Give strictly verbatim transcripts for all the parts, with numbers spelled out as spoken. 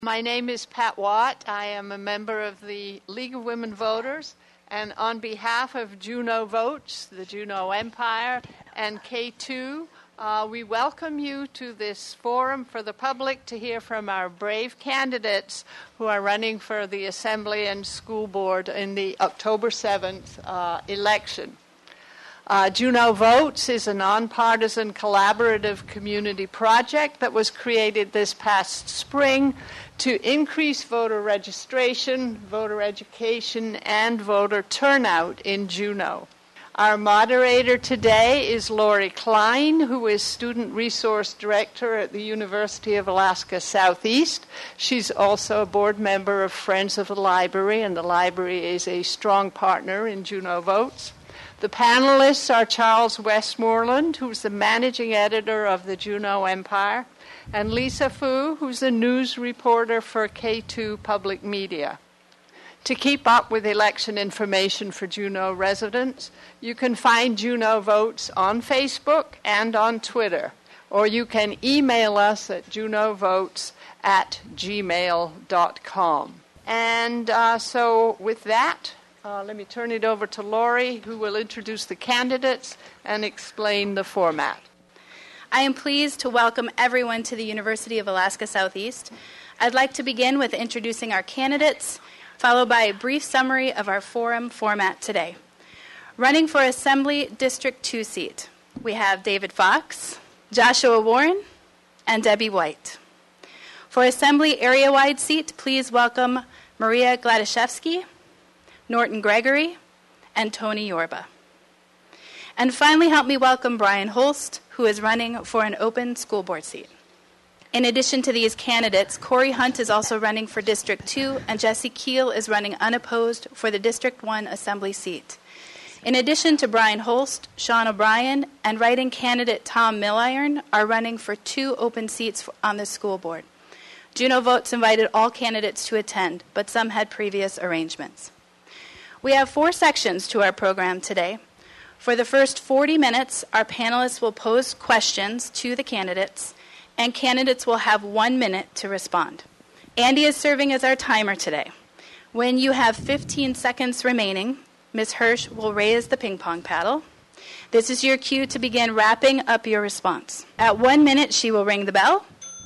My name is Pat Watt. I am a member of the League of Women Voters, and on behalf of Juneau Votes, the Juneau Empire, and K two, uh, we welcome you to this forum for the public to hear from our brave candidates who are running for the Assembly and School Board in the October seventh uh, election. Uh, Juneau Votes is a nonpartisan collaborative community project that was created this past spring to increase voter registration, voter education, and voter turnout in Juneau. Our moderator today is Lori Klein, who is Student Resource Director at the University of Alaska Southeast. She's also a board member of Friends of the Library, and the library is a strong partner in Juneau Votes. The panelists are Charles Westmoreland, who's the managing editor of the Juneau Empire, and Lisa Fu, who's a news reporter for K two Public Media. To keep up with election information for Juneau residents, you can find Juneau Votes on Facebook and on Twitter, or you can email us at juneauvotes at gmail dot com. And uh, so with that, Uh, let me turn it over to Lori, who will introduce the candidates and explain the format. I am pleased to welcome everyone to the University of Alaska Southeast. I'd like to begin with introducing our candidates, followed by a brief summary of our forum format today. Running for Assembly District two seat, we have David Fox, Joshua Warren, and Debbie White. For Assembly area-wide seat, please welcome Maria Gladishevsky, Norton Gregory, and Tony Yorba. And finally, help me welcome Brian Holst, who is running for an open school board seat. In addition to these candidates, Corey Hunt is also running for District two, and Jesse Keel is running unopposed for the District one Assembly seat. In addition to Brian Holst, Sean O'Brien, and write-in candidate Tom Milliron are running for two open seats on the school board. Juneau Votes invited all candidates to attend, but some had previous arrangements. We have four sections to our program today. For the first forty minutes, our panelists will pose questions to the candidates, and candidates will have one minute to respond. Andy is serving as our timer today. When you have fifteen seconds remaining, Miz Hirsch will raise the ping pong paddle. This is your cue to begin wrapping up your response. At one minute, she will ring the bell,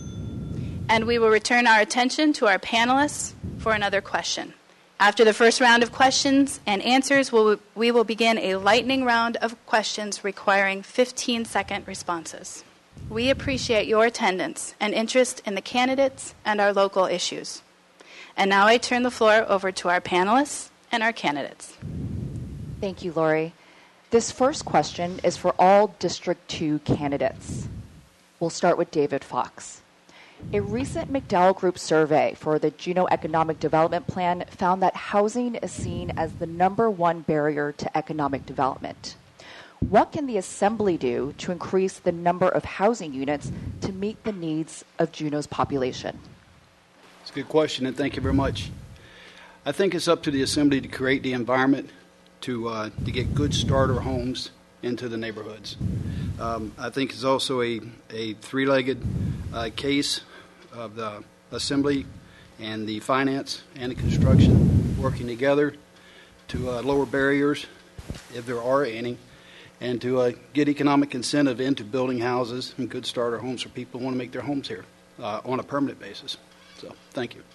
and we will return our attention to our panelists for another question. After the first round of questions and answers, we'll, we will begin a lightning round of questions requiring fifteen-second responses. We appreciate your attendance and interest in the candidates and our local issues. And now I turn the floor over to our panelists and our candidates. Thank you, Lori. This first question is for all District two candidates. We'll start with David Fox. A recent McDowell Group survey for the Juneau Economic Development Plan found that housing is seen as the number one barrier to economic development. What can the Assembly do to increase the number of housing units to meet the needs of Juneau's population? It's a good question, and thank you very much. I think it's up to the Assembly to create the environment to, uh, to get good starter homes into the neighborhoods. Um, I think it's also a, a three-legged uh, case of the Assembly and the finance and the construction working together to uh, lower barriers, if there are any, and to uh, get economic incentive into building houses and good starter homes for people who want to make their homes here uh, on a permanent basis. So, thank you.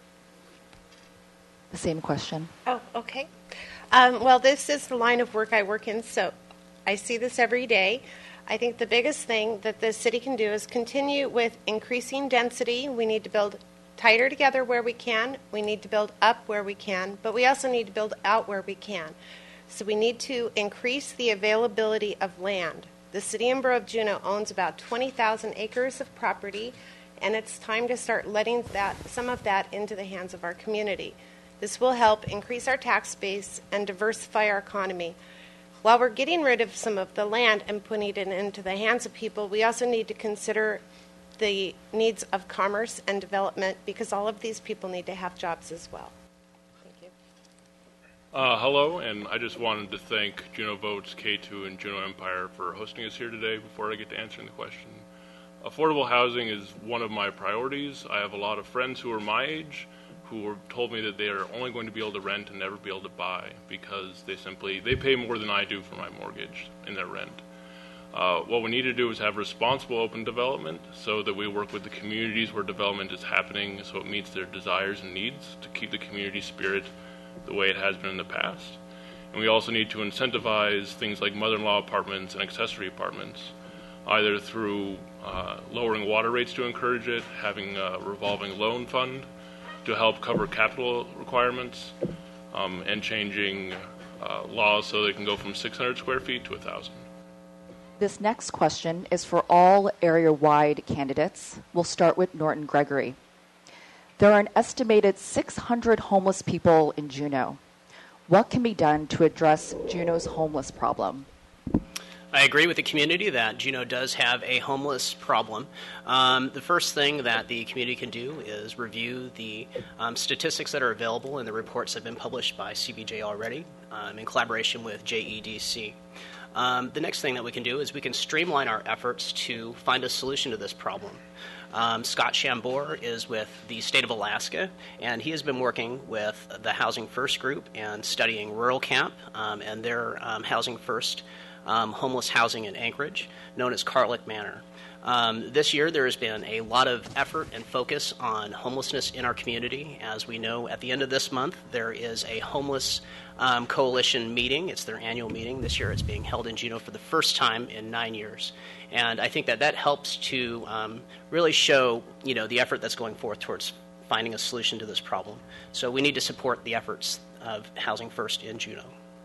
The same question. Oh, okay. Um, well, this is the line of work I work in, so I see this every day. I think the biggest thing that the city can do is continue with increasing density. We need to build tighter together where we can. We need to build up where we can, but we also need to build out where we can. So we need to increase the availability of land. The City and Borough of Juneau owns about twenty thousand acres of property, and it's time to start letting that some of that into the hands of our community. This will help increase our tax base and diversify our economy. While we're getting rid of some of the land and putting it into the hands of people, we also need to consider the needs of commerce and development, because all of these people need to have jobs as well. Thank you. Uh, hello, and I just wanted to thank Juneau Votes, K two, and Juneau Empire for hosting us here today. Before I get to answering the question, affordable housing is one of my priorities. I have a lot of friends who are my age who have told me that they are only going to be able to rent and never be able to buy because they simply, they pay more than I do for my mortgage in their rent. Uh, what we need to do is have responsible open development so that we work with the communities where development is happening so it meets their desires and needs to keep the community spirit the way it has been in the past. And we also need to incentivize things like mother-in-law apartments and accessory apartments, either through uh, lowering water rates to encourage it, having a revolving loan fund to help cover capital requirements, um, and changing uh, laws so they can go from six hundred square feet to one thousand. This next question is for all area-wide candidates. We'll start with Norton Gregory. There are an estimated six hundred homeless people in Juneau. What can be done to address Juneau's homeless problem? I agree with the community that Juneau does have a homeless problem. Um, the first thing that the community can do is review the um, statistics that are available and the reports that have been published by C B J already um, in collaboration with J E D C. Um, the next thing that we can do is we can streamline our efforts to find a solution to this problem. Um, Scott Chambord is with the state of Alaska, and he has been working with the Housing First group and studying Rural Camp um, and their um, Housing First um, homeless housing in Anchorage, known as Carlick Manor. Um, this year, there has been a lot of effort and focus on homelessness in our community. As we know, at the end of this month, there is a homeless um, coalition meeting. It's their annual meeting. This year, it's being held in Juneau for the first time in nine years. And I think that that helps to um, really show, you know, the effort that's going forth towards finding a solution to this problem. So we need to support the efforts of Housing First in Juneau.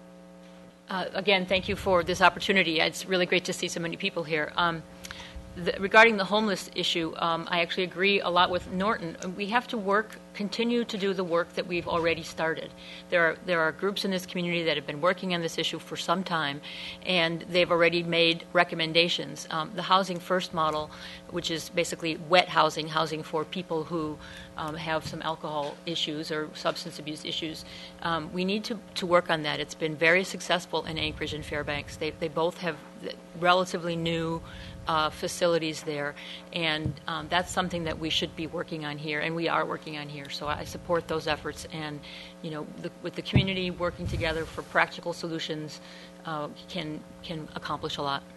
Uh, again, thank you for this opportunity. It's really great to see so many people here. Um, The, regarding the homeless issue, um, I actually agree a lot with Norton. We have to work, continue to do the work that we've already started. There are there are groups in this community that have been working on this issue for some time, and they've already made recommendations. Um, the Housing First model, which is basically wet housing, housing for people who um, have some alcohol issues or substance abuse issues, um, we need to, to work on that. It's been very successful in Anchorage and Fairbanks. They, they both have relatively new Uh, facilities there, and um, that's something that we should be working on here, and we are working on here. So I support those efforts, and you know, the, with the community working together for practical solutions, uh, can can accomplish a lot.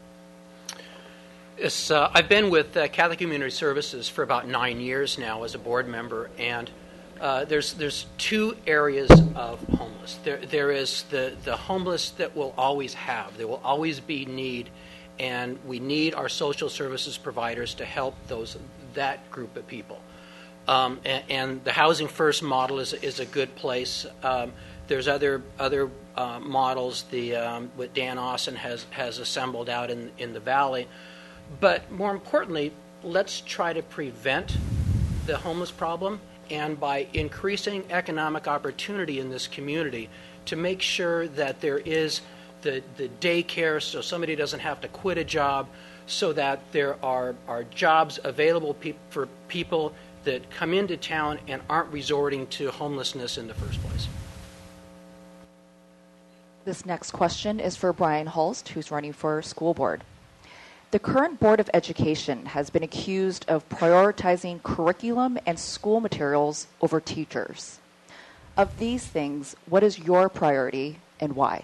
Yes, uh, I've been with uh, Catholic Community Services for about nine years now as a board member, and uh, there's there's two areas of homeless. There there is the the homeless that we'll always have. There will always be need. And we need our social services providers to help those that group of people. Um, and, and the Housing First model is is a good place. Um, there's other other uh, models. The um, what Dan Austin has has assembled out in in the valley. But more importantly, let's try to prevent the homeless problem, and by increasing economic opportunity in this community, to make sure that there is The, the daycare, so somebody doesn't have to quit a job, so that there are, are jobs available pe- for people that come into town and aren't resorting to homelessness in the first place. This next question is for Brian Hulst, who's running for school board. The current Board of Education has been accused of prioritizing curriculum and school materials over teachers. Of these things, what is your priority and why?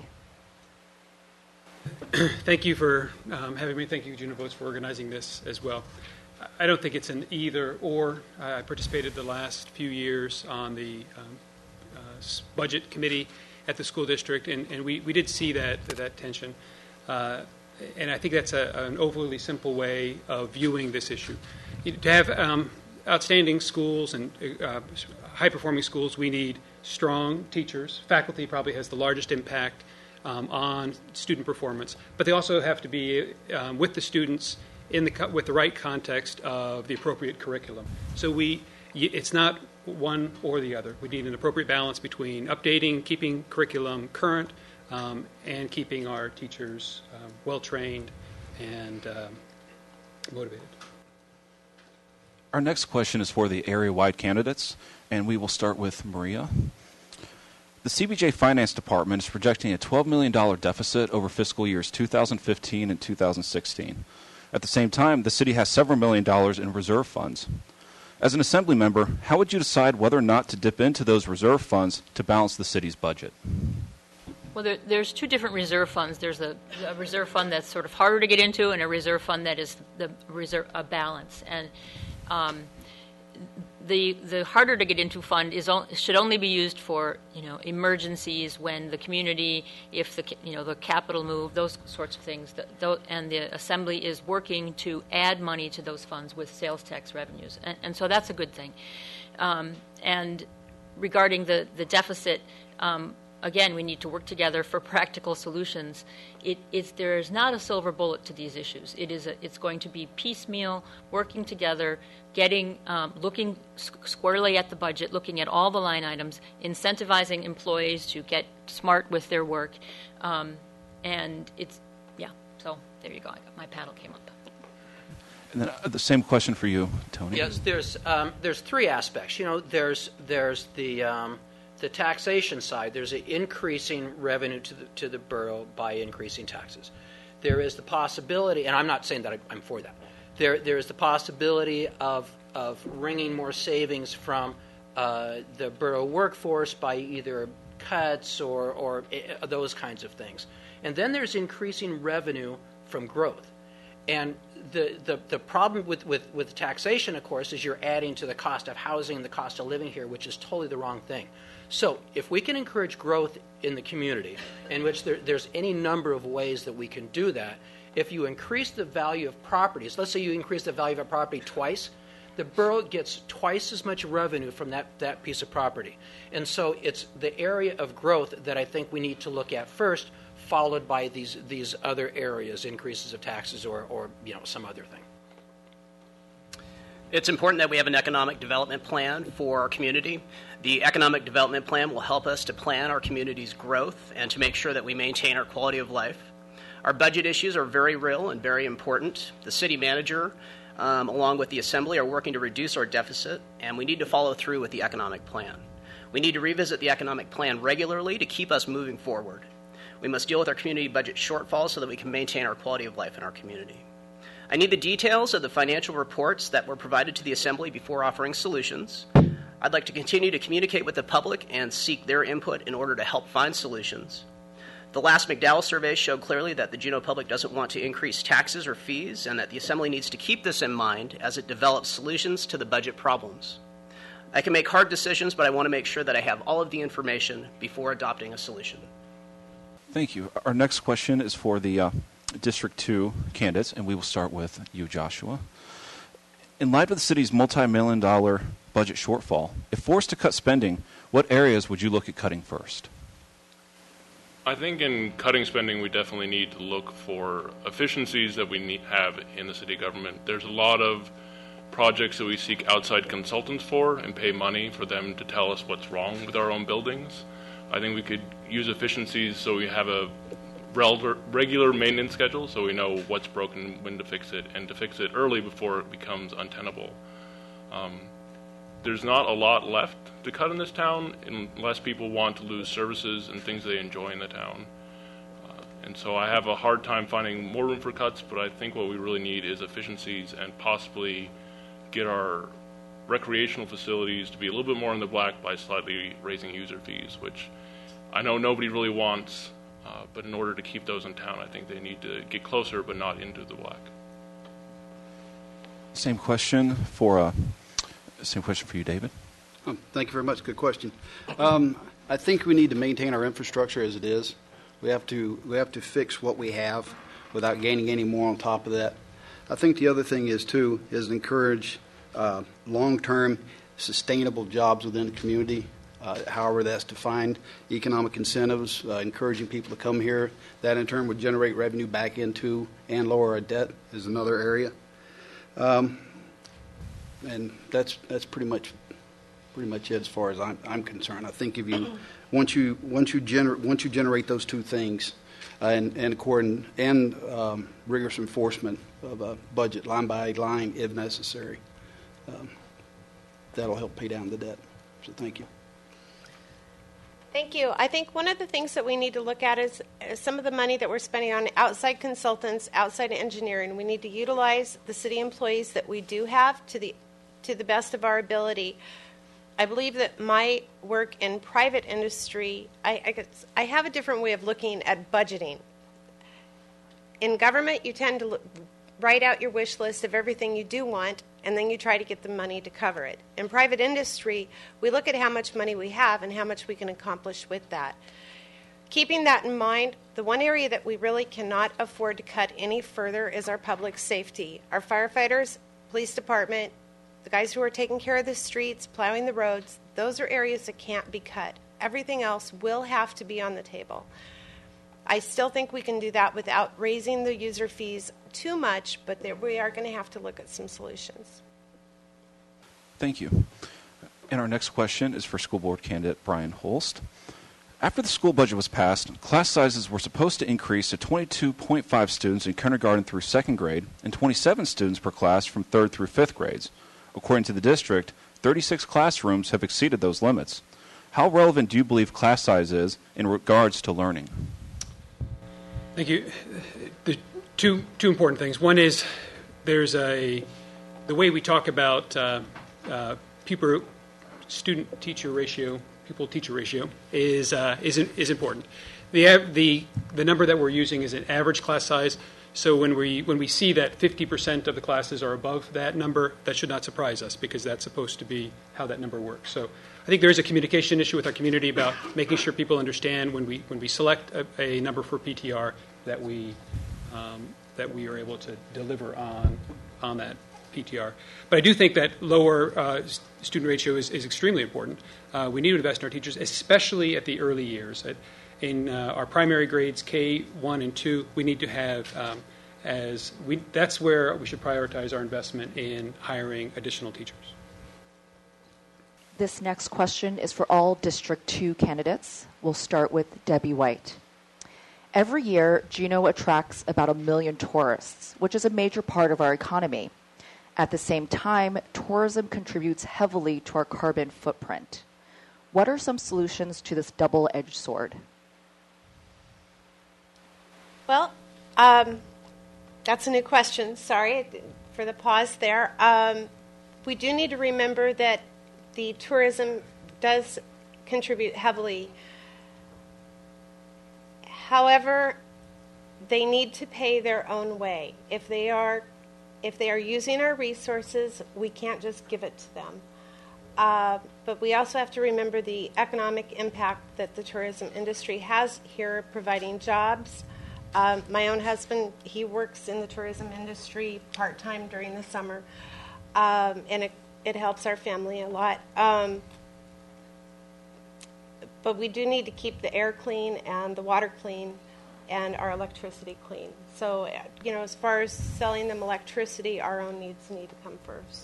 Thank you for um, having me. Thank you, Juneau Votes, for organizing this as well. I don't think it's an either or. I participated the last few years on the um, uh, budget committee at the school district, and, and we, we did see that that tension. Uh, and I think that's a, an overly simple way of viewing this issue. To have um, outstanding schools and uh, high-performing schools, we need strong teachers. Faculty probably has the largest impact Um, on student performance, but they also have to be um, with the students in the co- with the right context of the appropriate curriculum. So we, it's not one or the other. We need an appropriate balance between updating, keeping curriculum current, um, and keeping our teachers um, well trained and um, motivated. Our next question is for the area-wide candidates, and we will start with Maria. The C B J Finance Department is projecting a twelve million dollars deficit over fiscal years two thousand fifteen and two thousand sixteen. At the same time, the city has several million dollars in reserve funds. As an assembly member, how would you decide whether or not to dip into those reserve funds to balance the city's budget? Well, there, there's two different reserve funds. There's a, a reserve fund that's sort of harder to get into, and a reserve fund that is the reserve a balance. And um, the the harder to get into fund is on, should only be used for you know emergencies when the community, if the you know the capital move, those sorts of things. The, the, and the assembly is working to add money to those funds with sales tax revenues, and, and so that's a good thing. Um, and regarding the the deficit. Um, Again, we need to work together for practical solutions. It, it's, there is not a silver bullet to these issues. It is a, it's going to be piecemeal, working together, getting, um, looking squarely at the budget, looking at all the line items, incentivizing employees to get smart with their work, um, and it's yeah. So there you go. I got, my paddle came up. And then uh, the same question for you, Tony. Yes, there's um, there's three aspects. You know, there's there's the um, the taxation side. There's an increasing revenue to the to the borough by increasing taxes. There is the possibility, and I'm not saying that I, I'm for that. There there is the possibility of of wringing more savings from uh, the borough workforce by either cuts or or uh, those kinds of things. And then there's increasing revenue from growth. And the, the, the problem with, with, with taxation, of course, is you're adding to the cost of housing, the cost of living here, which is totally the wrong thing. So if we can encourage growth in the community, in which there, there's any number of ways that we can do that, if you increase the value of properties, let's say you increase the value of a property twice, the borough gets twice as much revenue from that, that piece of property. And so it's the area of growth that I think we need to look at first, followed by these these other areas, increases of taxes or, or you know some other thing. It's important that we have an economic development plan for our community. The economic development plan will help us to plan our community's growth and to make sure that we maintain our quality of life. Our budget issues are very real and very important. The city manager, um, along with the assembly, are working to reduce our deficit, and we need to follow through with the economic plan. We need to revisit the economic plan regularly to keep us moving forward. We must deal with our community budget shortfalls so that we can maintain our quality of life in our community. I need the details of the financial reports that were provided to the Assembly before offering solutions. I'd like to continue to communicate with the public and seek their input in order to help find solutions. The last McDowell survey showed clearly that the Juneau public doesn't want to increase taxes or fees, and that the Assembly needs to keep this in mind as it develops solutions to the budget problems. I can make hard decisions, but I want to make sure that I have all of the information before adopting a solution. Thank you. Our next question is for the uh, District two candidates, and we will start with you, Joshua. In light of the city's multi-million dollar budget shortfall, if forced to cut spending, what areas would you look at cutting first? I think in cutting spending, we definitely need to look for efficiencies that we need, have in the city government. There's a lot of projects that we seek outside consultants for and pay money for them to tell us what's wrong with our own buildings. I think we could use efficiencies so we have a regular maintenance schedule so we know what's broken, when to fix it, and to fix it early before it becomes untenable. Um, there's not a lot left to cut in this town unless people want to lose services and things they enjoy in the town. Uh, and so I have a hard time finding more room for cuts, but I think what we really need is efficiencies and possibly get our recreational facilities to be a little bit more in the black by slightly raising user fees, which I know nobody really wants, uh, but in order to keep those in town, I think they need to get closer but not into the black. Same question for uh, same question for you, David. Um, thank you very much. Good question. Um, I think we need to maintain our infrastructure as it is. We have to we have to fix what we have without gaining any more on top of that. I think the other thing is too is encourage uh, long-term sustainable jobs within the community. Uh, however that's defined, economic incentives, uh, encouraging people to come here. That in turn would generate revenue back into and lower our debt is another area. Um, and that's that's pretty much pretty much it as far as I'm, I'm concerned. I think if you once you once you gener- once you generate those two things, uh, and and according and um, rigorous enforcement of a budget line by line if necessary, um, that'll help pay down the debt. So thank you. Thank you. I think one of the things that we need to look at is, is some of the money that we're spending on outside consultants, outside engineering. We need to utilize the city employees that we do have to the to the best of our ability. I believe that my work in private industry, I, I, guess I have a different way of looking at budgeting. In government, you tend to look, write out your wish list of everything you do want, and then you try to get the money to cover it. In private industry, we look at how much money we have and how much we can accomplish with that. Keeping that in mind, the one area that we really cannot afford to cut any further is our public safety. Our firefighters, police department, the guys who are taking care of the streets, plowing the roads, those are areas that can't be cut. Everything else will have to be on the table. I still think we can do that without raising the user fees too much, but there, we are going to have to look at some solutions. Thank you. And our next question is for school board candidate Brian Holst. After the school budget was passed, class sizes were supposed to increase to twenty-two point five students in kindergarten through second grade and twenty-seven students per class from third through fifth grades. According to the district, thirty-six classrooms have exceeded those limits. How relevant do you believe class size is in regards to learning? Thank you. The two two important things. One is there's a the way we talk about uh, uh, pupil student teacher ratio, pupil teacher ratio is uh, is is important. The the the number that we're using is an average class size. So when we when we see that fifty percent of the classes are above that number, that should not surprise us because that's supposed to be how that number works. So I think there's a communication issue with our community about making sure people understand when we when we select a, a number for P T R that we um, that we are able to deliver on on that P T R. But I do think that lower uh, student ratio is, is extremely important. Uh, we need to invest in our teachers, especially at the early years. At, in uh, our primary grades, K one and two, we need to have um, as we that's where we should prioritize our investment in hiring additional teachers. This next question is for all District two candidates. We'll start with Debbie White. Every year, Juneau attracts about a million tourists, which is a major part of our economy. At the same time, tourism contributes heavily to our carbon footprint. What are some solutions to this double-edged sword? Well, um, that's a new question. Sorry for the pause there. Um, we do need to remember that the tourism does contribute heavily. However, they need to pay their own way. If they are, if they are using our resources, we can't just give it to them. Uh, but we also have to remember the economic impact that the tourism industry has here, providing jobs. Um, my own husband, he works in the tourism industry part-time during the summer, um, and it, it helps our family a lot. Um, but we do need to keep the air clean and the water clean and our electricity clean. So, you know, as far as selling them electricity, our own needs need to come first.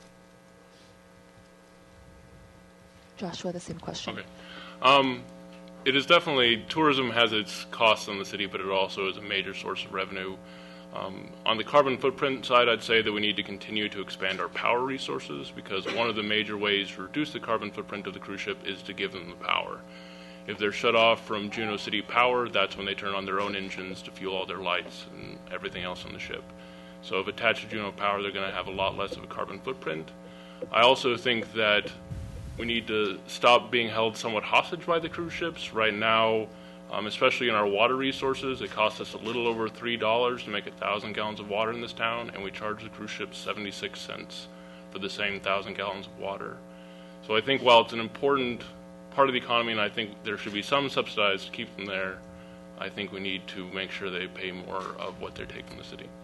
Joshua, the same question. Okay. Um, It is definitely, tourism has its costs on the city, but it also is a major source of revenue. Um, on the carbon footprint side, I'd say that we need to continue to expand our power resources because one of the major ways to reduce the carbon footprint of the cruise ship is to give them the power. If they're shut off from Juneau City Power, that's when they turn on their own engines to fuel all their lights and everything else on the ship. So if attached to Juneau Power, they're going to have a lot less of a carbon footprint. I also think that we need to stop being held somewhat hostage by the cruise ships. Right now, um, especially in our water resources, it costs us a little over three dollars to make one thousand gallons of water in this town, and we charge the cruise ships seventy-six cents for the same one thousand gallons of water. So I think while it's an important part of the economy, and I think there should be some subsidized to keep them there, I think we need to make sure they pay more of what they take from the city.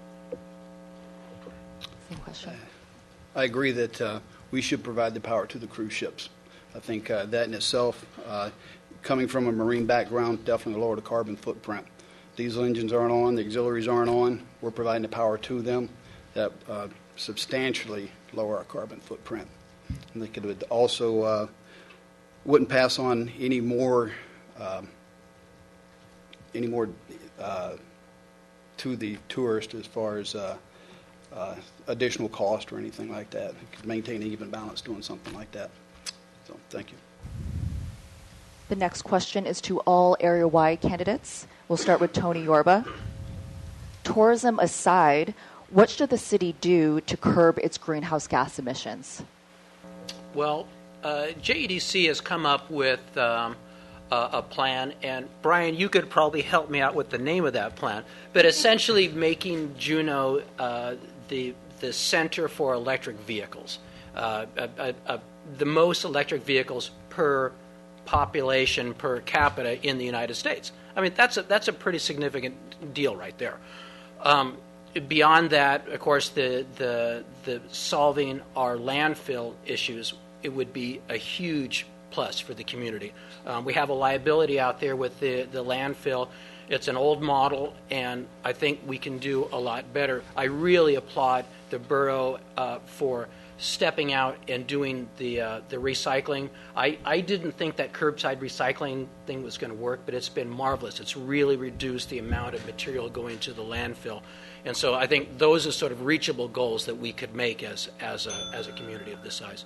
Same question. I agree that uh, we should provide the power to the cruise ships. I think uh, that in itself, uh, coming from a marine background, definitely lower the carbon footprint. Diesel engines aren't on, the auxiliaries aren't on. We're providing the power to them that uh, substantially lower our carbon footprint. And they could also uh, wouldn't pass on any more, um, any more uh, to the tourist as far as uh, Uh, additional cost or anything like that. It could maintain an even balance doing something like that. So, thank you. The next question is to all area-wide candidates. We'll start with Tony Yorba. Tourism aside, what should the city do to curb its greenhouse gas emissions? Well, uh, J E D C has come up with um, a, a plan, and Brian, you could probably help me out with the name of that plan, but essentially making Juneau uh, the, the center for electric vehicles, uh, a, a, a, the most electric vehicles per population per capita in the United States. I mean, that's a, that's a pretty significant deal right there. Um, beyond that, of course, the, the the solving our landfill issues, it would be a huge plus for the community. Um, we have a liability out there with the, the landfill. It's an old model, and I think we can do a lot better. I really applaud the borough uh, for stepping out and doing the uh, the recycling. I, I didn't think that curbside recycling thing was going to work, but it's been marvelous. It's really reduced the amount of material going to the landfill. And so I think those are sort of reachable goals that we could make as as a, as a community of this size.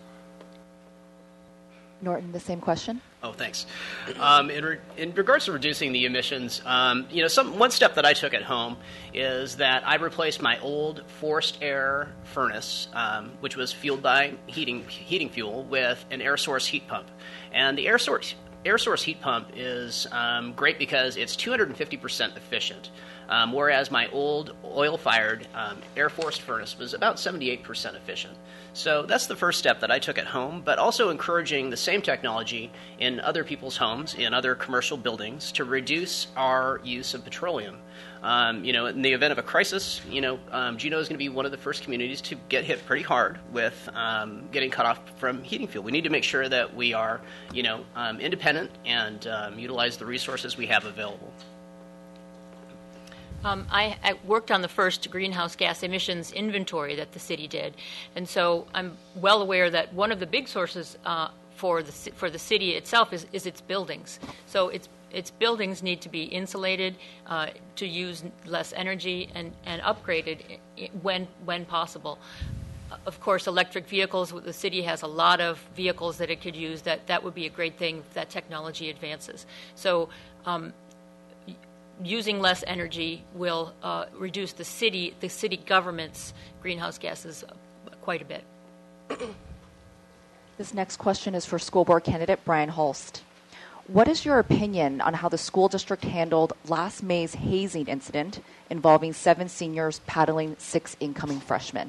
Norton, the same question. Oh, thanks. Um, in, re- in regards to reducing the emissions, um, you know, some one step that I took at home is that I replaced my old forced air furnace, um, which was fueled by heating heating fuel, with an air source heat pump. And the air source air source heat pump is um, great because it's two hundred fifty percent efficient, um, whereas my old oil-fired um, air forced furnace was about seventy-eight percent efficient. So that's the first step that I took at home, but also encouraging the same technology in other people's homes, in other commercial buildings, to reduce our use of petroleum. Um, you know, in the event of a crisis, you know, um, Juneau is going to be one of the first communities to get hit pretty hard with um, getting cut off from heating fuel. We need to make sure that we are, you know, um, independent and um, utilize the resources we have available. Um, I, I worked on the first greenhouse gas emissions inventory that the city did, and so I'm well aware that one of the big sources uh, for the for the city itself is, is its buildings. So its its buildings need to be insulated, uh, to use less energy, and, and upgraded when when possible. Of course, electric vehicles, the city has a lot of vehicles that it could use. That that would be a great thing if that technology advances. So. Um, Using less energy will uh, reduce the city, the city government's greenhouse gases quite a bit. This next question is for school board candidate Brian Holst. What is your opinion on how the school district handled last May's hazing incident involving seven seniors paddling six incoming freshmen?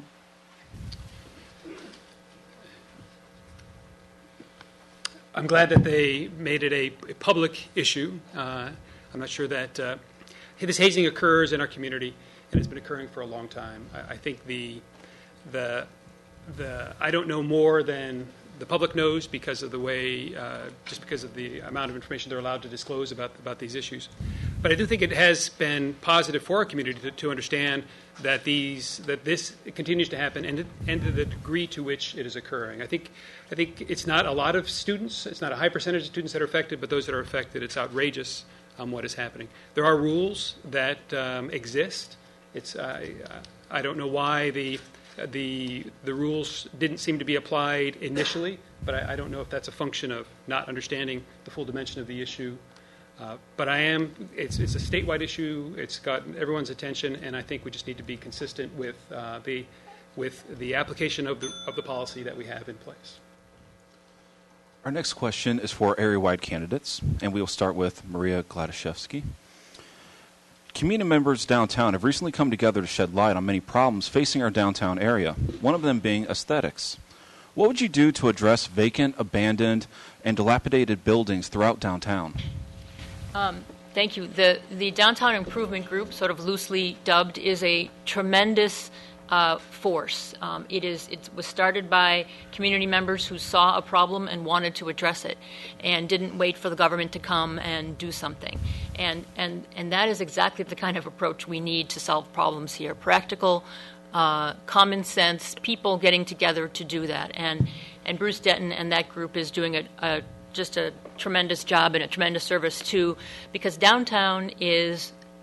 I'm glad that they made it a, a public issue. Uh, I'm not sure that uh, this hazing occurs in our community, and it's been occurring for a long time. I, I think the the the I don't know more than the public knows because of the way, uh, just because of the amount of information they're allowed to disclose about about these issues. But I do think it has been positive for our community to, to understand that these that this continues to happen, and and to the degree to which it is occurring. I think I think it's not a lot of students. It's not a high percentage of students that are affected, but those that are affected, it's outrageous. Um, what is happening. There are rules that um, exist. It's uh, I don't know why the the the rules didn't seem to be applied initially, but I, I don't know if that's a function of not understanding the full dimension of the issue. Uh, but I am. It's it's a statewide issue. It's got everyone's attention, and I think we just need to be consistent with uh, the with the application of the of the policy that we have in place. Our next question is for area-wide candidates, and we will start with Maria Gladaszewski. Community members downtown have recently come together to shed light on many problems facing our downtown area, one of them being aesthetics. What would you do to address vacant, abandoned, and dilapidated buildings throughout downtown? Um, thank you. The, the Downtown Improvement Group, sort of loosely dubbed, is a tremendous Uh, force. Um, it is. It was started by community members who saw a problem and wanted to address it, and didn't wait for the government to come and do something. And and and that is exactly the kind of approach we need to solve problems here. Practical, uh, common sense, people getting together to do that. And and Bruce Denton and that group is doing a, a just a tremendous job and a tremendous service too, because downtown is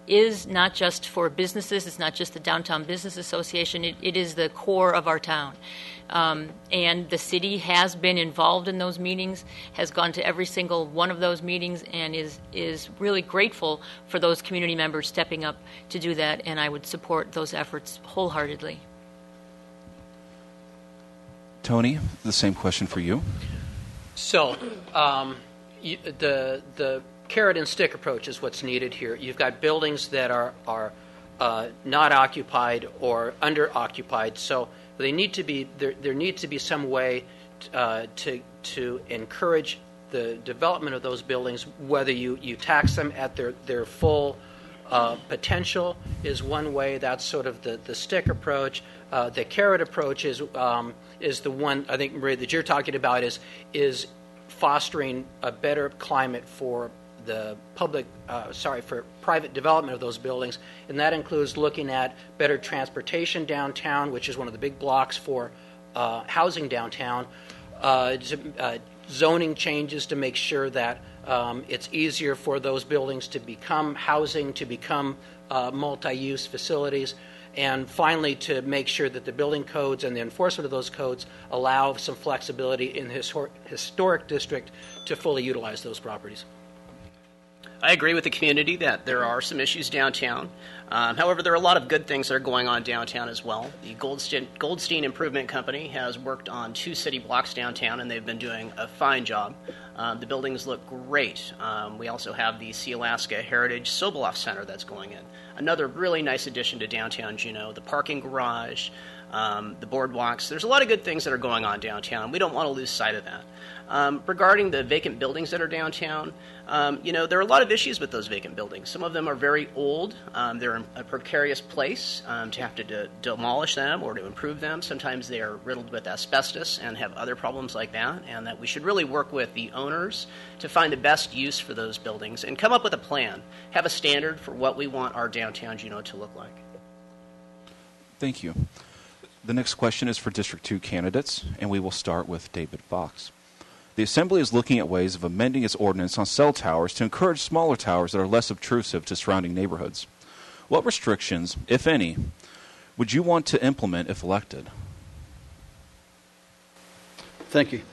is not just for businesses. It's not just the Downtown Business Association. It, it is the core of our town. Um, and the city has been involved in those meetings, has gone to every single one of those meetings, and is is really grateful for those community members stepping up to do that, and I would support those efforts wholeheartedly. Tony, the same question for you. So, um, you, the the carrot and stick approach is what's needed here. You've got buildings that are are uh, not occupied or under occupied, so they need to be there. There needs to be some way uh, to to encourage the development of those buildings. Whether you, you tax them at their their full uh, potential is one way. That's sort of the, the stick approach. Uh, the carrot approach is um, is the one I think, Maria, that you're talking about is is fostering a better climate for the public, uh, sorry, for private development of those buildings, and that includes looking at better transportation downtown, which is one of the big blocks for uh, housing downtown, uh, uh, zoning changes to make sure that um, it's easier for those buildings to become housing, to become uh, multi-use facilities, and finally to make sure that the building codes and the enforcement of those codes allow some flexibility in the histor- historic district to fully utilize those properties. I agree with the community that there are some issues downtown. Um, however, there are a lot of good things that are going on downtown as well. The Goldstein, Goldstein Improvement Company has worked on two city blocks downtown, and they've been doing a fine job. Um, the buildings look great. Um, we also have the Sealaska Heritage Soboleff Center that's going in. Another really nice addition to downtown Juneau. The parking garage, um, the boardwalks. There's a lot of good things that are going on downtown. We don't want to lose sight of that. Um, regarding the vacant buildings that are downtown, um, you know, there are a lot of issues with those vacant buildings. Some of them are very old. Um, they're in a precarious place um, to have to de- demolish them or to improve them. Sometimes they are riddled with asbestos and have other problems like that, and that we should really work with the owners to find the best use for those buildings and come up with a plan, have a standard for what we want our downtown Juneau to look like. Thank you. The next question is for District two candidates, and we will start with David Fox. The Assembly is looking at ways of amending its ordinance on cell towers to encourage smaller towers that are less obtrusive to surrounding neighborhoods. What restrictions, if any, would you want to implement if elected? Thank you.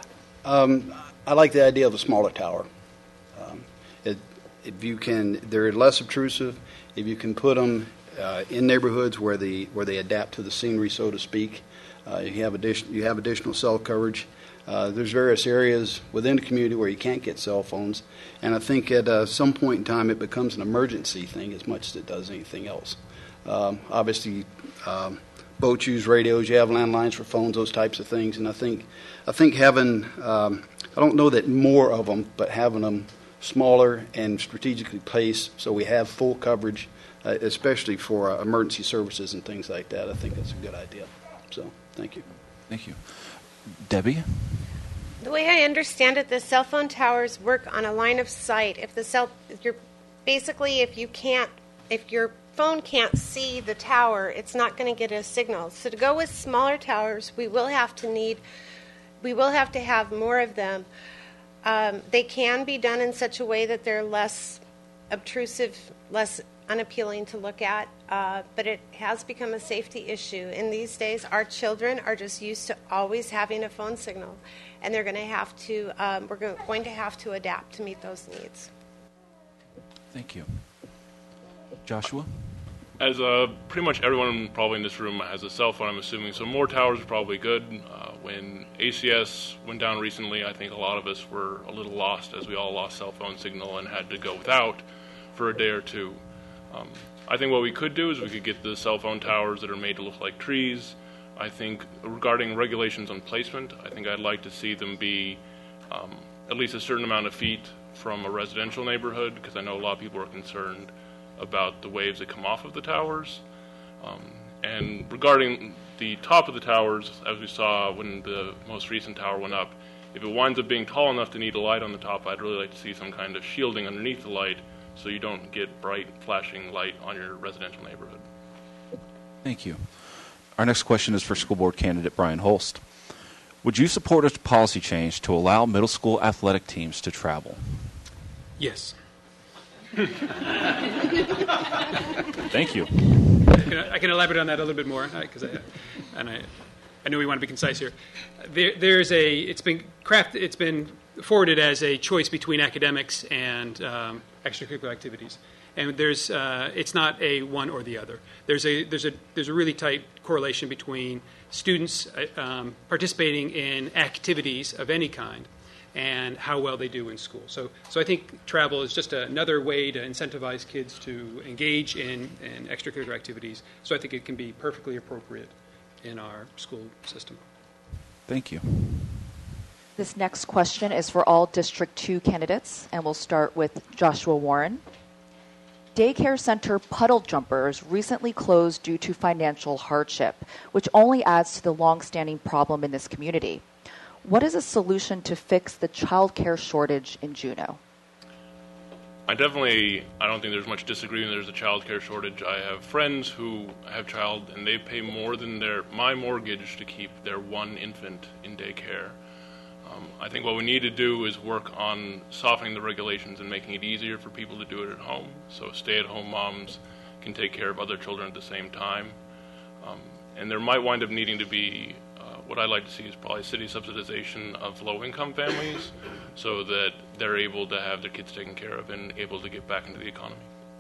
Um, I like the idea of a smaller tower. Um, it, if you can, they're less obtrusive. If you can put them uh, in neighborhoods where the where they adapt to the scenery, so to speak, uh, you have addition, you have additional cell coverage. Uh, there's various areas within the community where you can't get cell phones, and I think at uh, some point in time it becomes an emergency thing as much as it does anything else. Um, obviously, um, boats use radios, you have landlines for phones, those types of things, and I think I think having, um, I don't know that more of them, but having them smaller and strategically placed so we have full coverage, uh, especially for uh, emergency services and things like that, I think that's a good idea. So, thank you. Thank you. Debbie? The way I understand it, the cell phone towers work on a line of sight. If the cell, if you're basically, if you can't, if your phone can't see the tower, it's not going to get a signal. So to go with smaller towers, we will have to need, we will have to have more of them. Um, they can be done in such a way that they're less obtrusive, less unappealing to look at, uh, but it has become a safety issue. In these days, our children are just used to always having a phone signal, and they're going to have to, um, we're go- going to have to adapt to meet those needs. Thank you. Joshua? As uh, pretty much everyone probably in this room has a cell phone, I'm assuming, so more towers are probably good. Uh, when A C S went down recently, I think a lot of us were a little lost as we all lost cell phone signal and had to go without for a day or two. Um, I think what we could do is we could get the cell phone towers that are made to look like trees. I think regarding regulations on placement, I think I'd like to see them be um, at least a certain amount of feet from a residential neighborhood, because I know a lot of people are concerned about the waves that come off of the towers. Um, and regarding the top of the towers, as we saw when the most recent tower went up, if it winds up being tall enough to need a light on the top, I'd really like to see some kind of shielding underneath the light so you don't get bright flashing light on your residential neighborhood. Thank you. Our next question is for school board candidate Brian Holst. Would you support a policy change to allow middle school athletic teams to travel? Yes. Thank you. I can, I can elaborate on that a little bit more, because I, and I, I know we want to be concise here. There, there's a. It's been crafted. It's been forwarded as a choice between academics and um, extracurricular activities, and there's. Uh, it's not a one or the other. There's a. There's a. There's a really tight correlation between students uh, um, participating in activities of any kind and how well they do in school. So, so I think travel is just another way to incentivize kids to engage in, in extracurricular activities. So I think it can be perfectly appropriate in our school system. Thank you. This next question is for all District two candidates, and we'll start with Joshua Warren. Daycare center Puddle Jumpers recently closed due to financial hardship, which only adds to the long-standing problem in this community. What is a solution to fix the child care shortage in Juneau? I definitely, I don't think there's much disagreement there's a child care shortage. I have friends who have child, and they pay more than their my mortgage to keep their one infant in daycare. Um, I think what we need to do is work on softening the regulations and making it easier for people to do it at home, so stay-at-home moms can take care of other children at the same time. Um, and there might wind up needing to be what I'd like to see is probably city subsidization of low-income families so that they're able to have their kids taken care of and able to get back into the economy.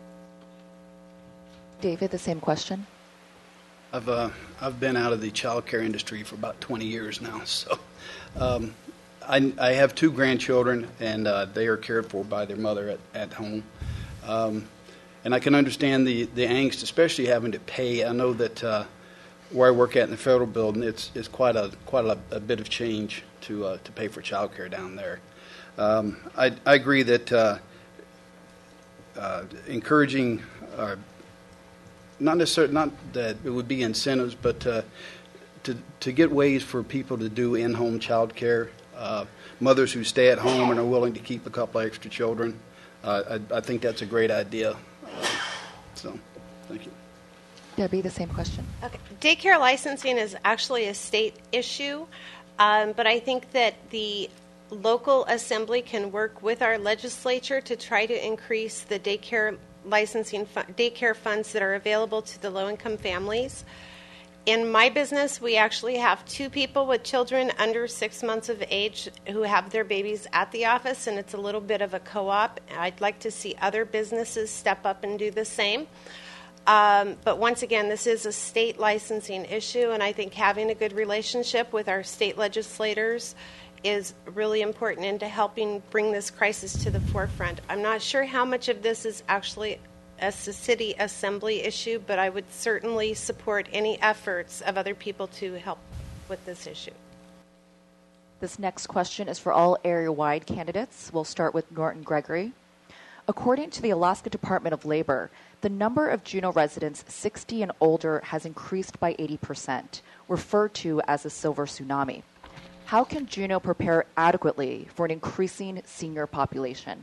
David, the same question. I've uh, I've been out of the child care industry for about twenty years now, so um, I, I have two grandchildren, and uh, they are cared for by their mother at, at home. Um, and I can understand the, the angst, especially having to pay. I know that uh, where I work at in the federal building, it's it's quite a quite a, a bit of change to uh, to pay for child care down there. Um, I, I agree that uh, uh, encouraging, uh, not necessarily not that it would be incentives, but uh, to to get ways for people to do in-home child care. Uh, mothers who stay at home and are willing to keep a couple of extra children. Uh, I, I think that's a great idea. Uh, so, thank you. Debbie, the same question. Okay. Daycare licensing is actually a state issue, um, but I think that the local assembly can work with our legislature to try to increase the daycare licensing fu- daycare funds that are available to the low-income families. In my business, we actually have two people with children under six months of age who have their babies at the office, and it's a little bit of a co-op. I'd like to see other businesses step up and do the same. Um, but once again, this is a state licensing issue, and I think having a good relationship with our state legislators is really important into helping bring this crisis to the forefront. I'm not sure how much of this is actually a city assembly issue, but I would certainly support any efforts of other people to help with this issue. This next question is for all area-wide candidates. We'll start with Norton Gregory. According to the Alaska Department of Labor, the number of Juneau residents sixty and older has increased by eighty percent, referred to as a silver tsunami. How can Juneau prepare adequately for an increasing senior population?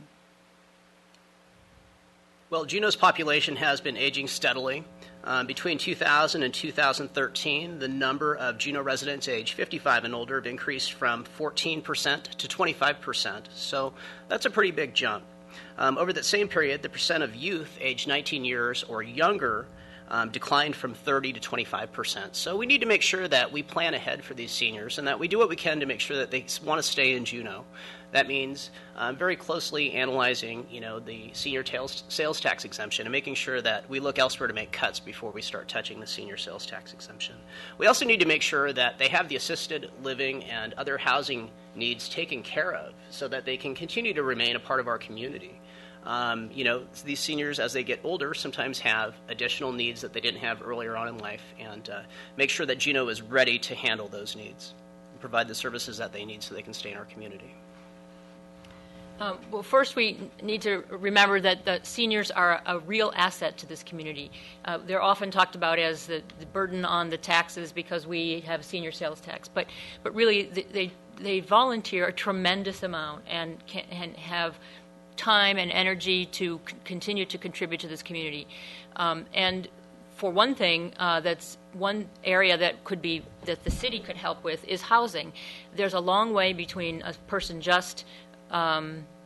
Well, Juneau's population has been aging steadily. Um, between two thousand and two thousand thirteen, the number of Juneau residents age fifty-five and older have increased from fourteen percent to twenty-five percent. So that's a pretty big jump. Um, over that same period, the percent of youth aged nineteen years or younger um, declined from thirty to twenty-five percent. So we need to make sure that we plan ahead for these seniors and that we do what we can to make sure that they want to stay in Juneau. That means um, very closely analyzing, you know, the senior tails, sales tax exemption and making sure that we look elsewhere to make cuts before we start touching the senior sales tax exemption. We also need to make sure that they have the assisted living and other housing needs taken care of so that they can continue to remain a part of our community. Um, you know, these seniors, as they get older, sometimes have additional needs that they didn't have earlier on in life, and uh, make sure that Juneau is ready to handle those needs and provide the services that they need so they can stay in our community. Um, well, first we need to remember that the seniors are a real asset to this community. Uh, they're often talked about as the, the burden on the taxes because we have senior sales tax, but but really they they, they volunteer a tremendous amount and can and have time and energy to c- continue to contribute to this community. Um, and for one thing, uh, that's one area that could be that the city could help with is housing. There's a long way between a person just Um,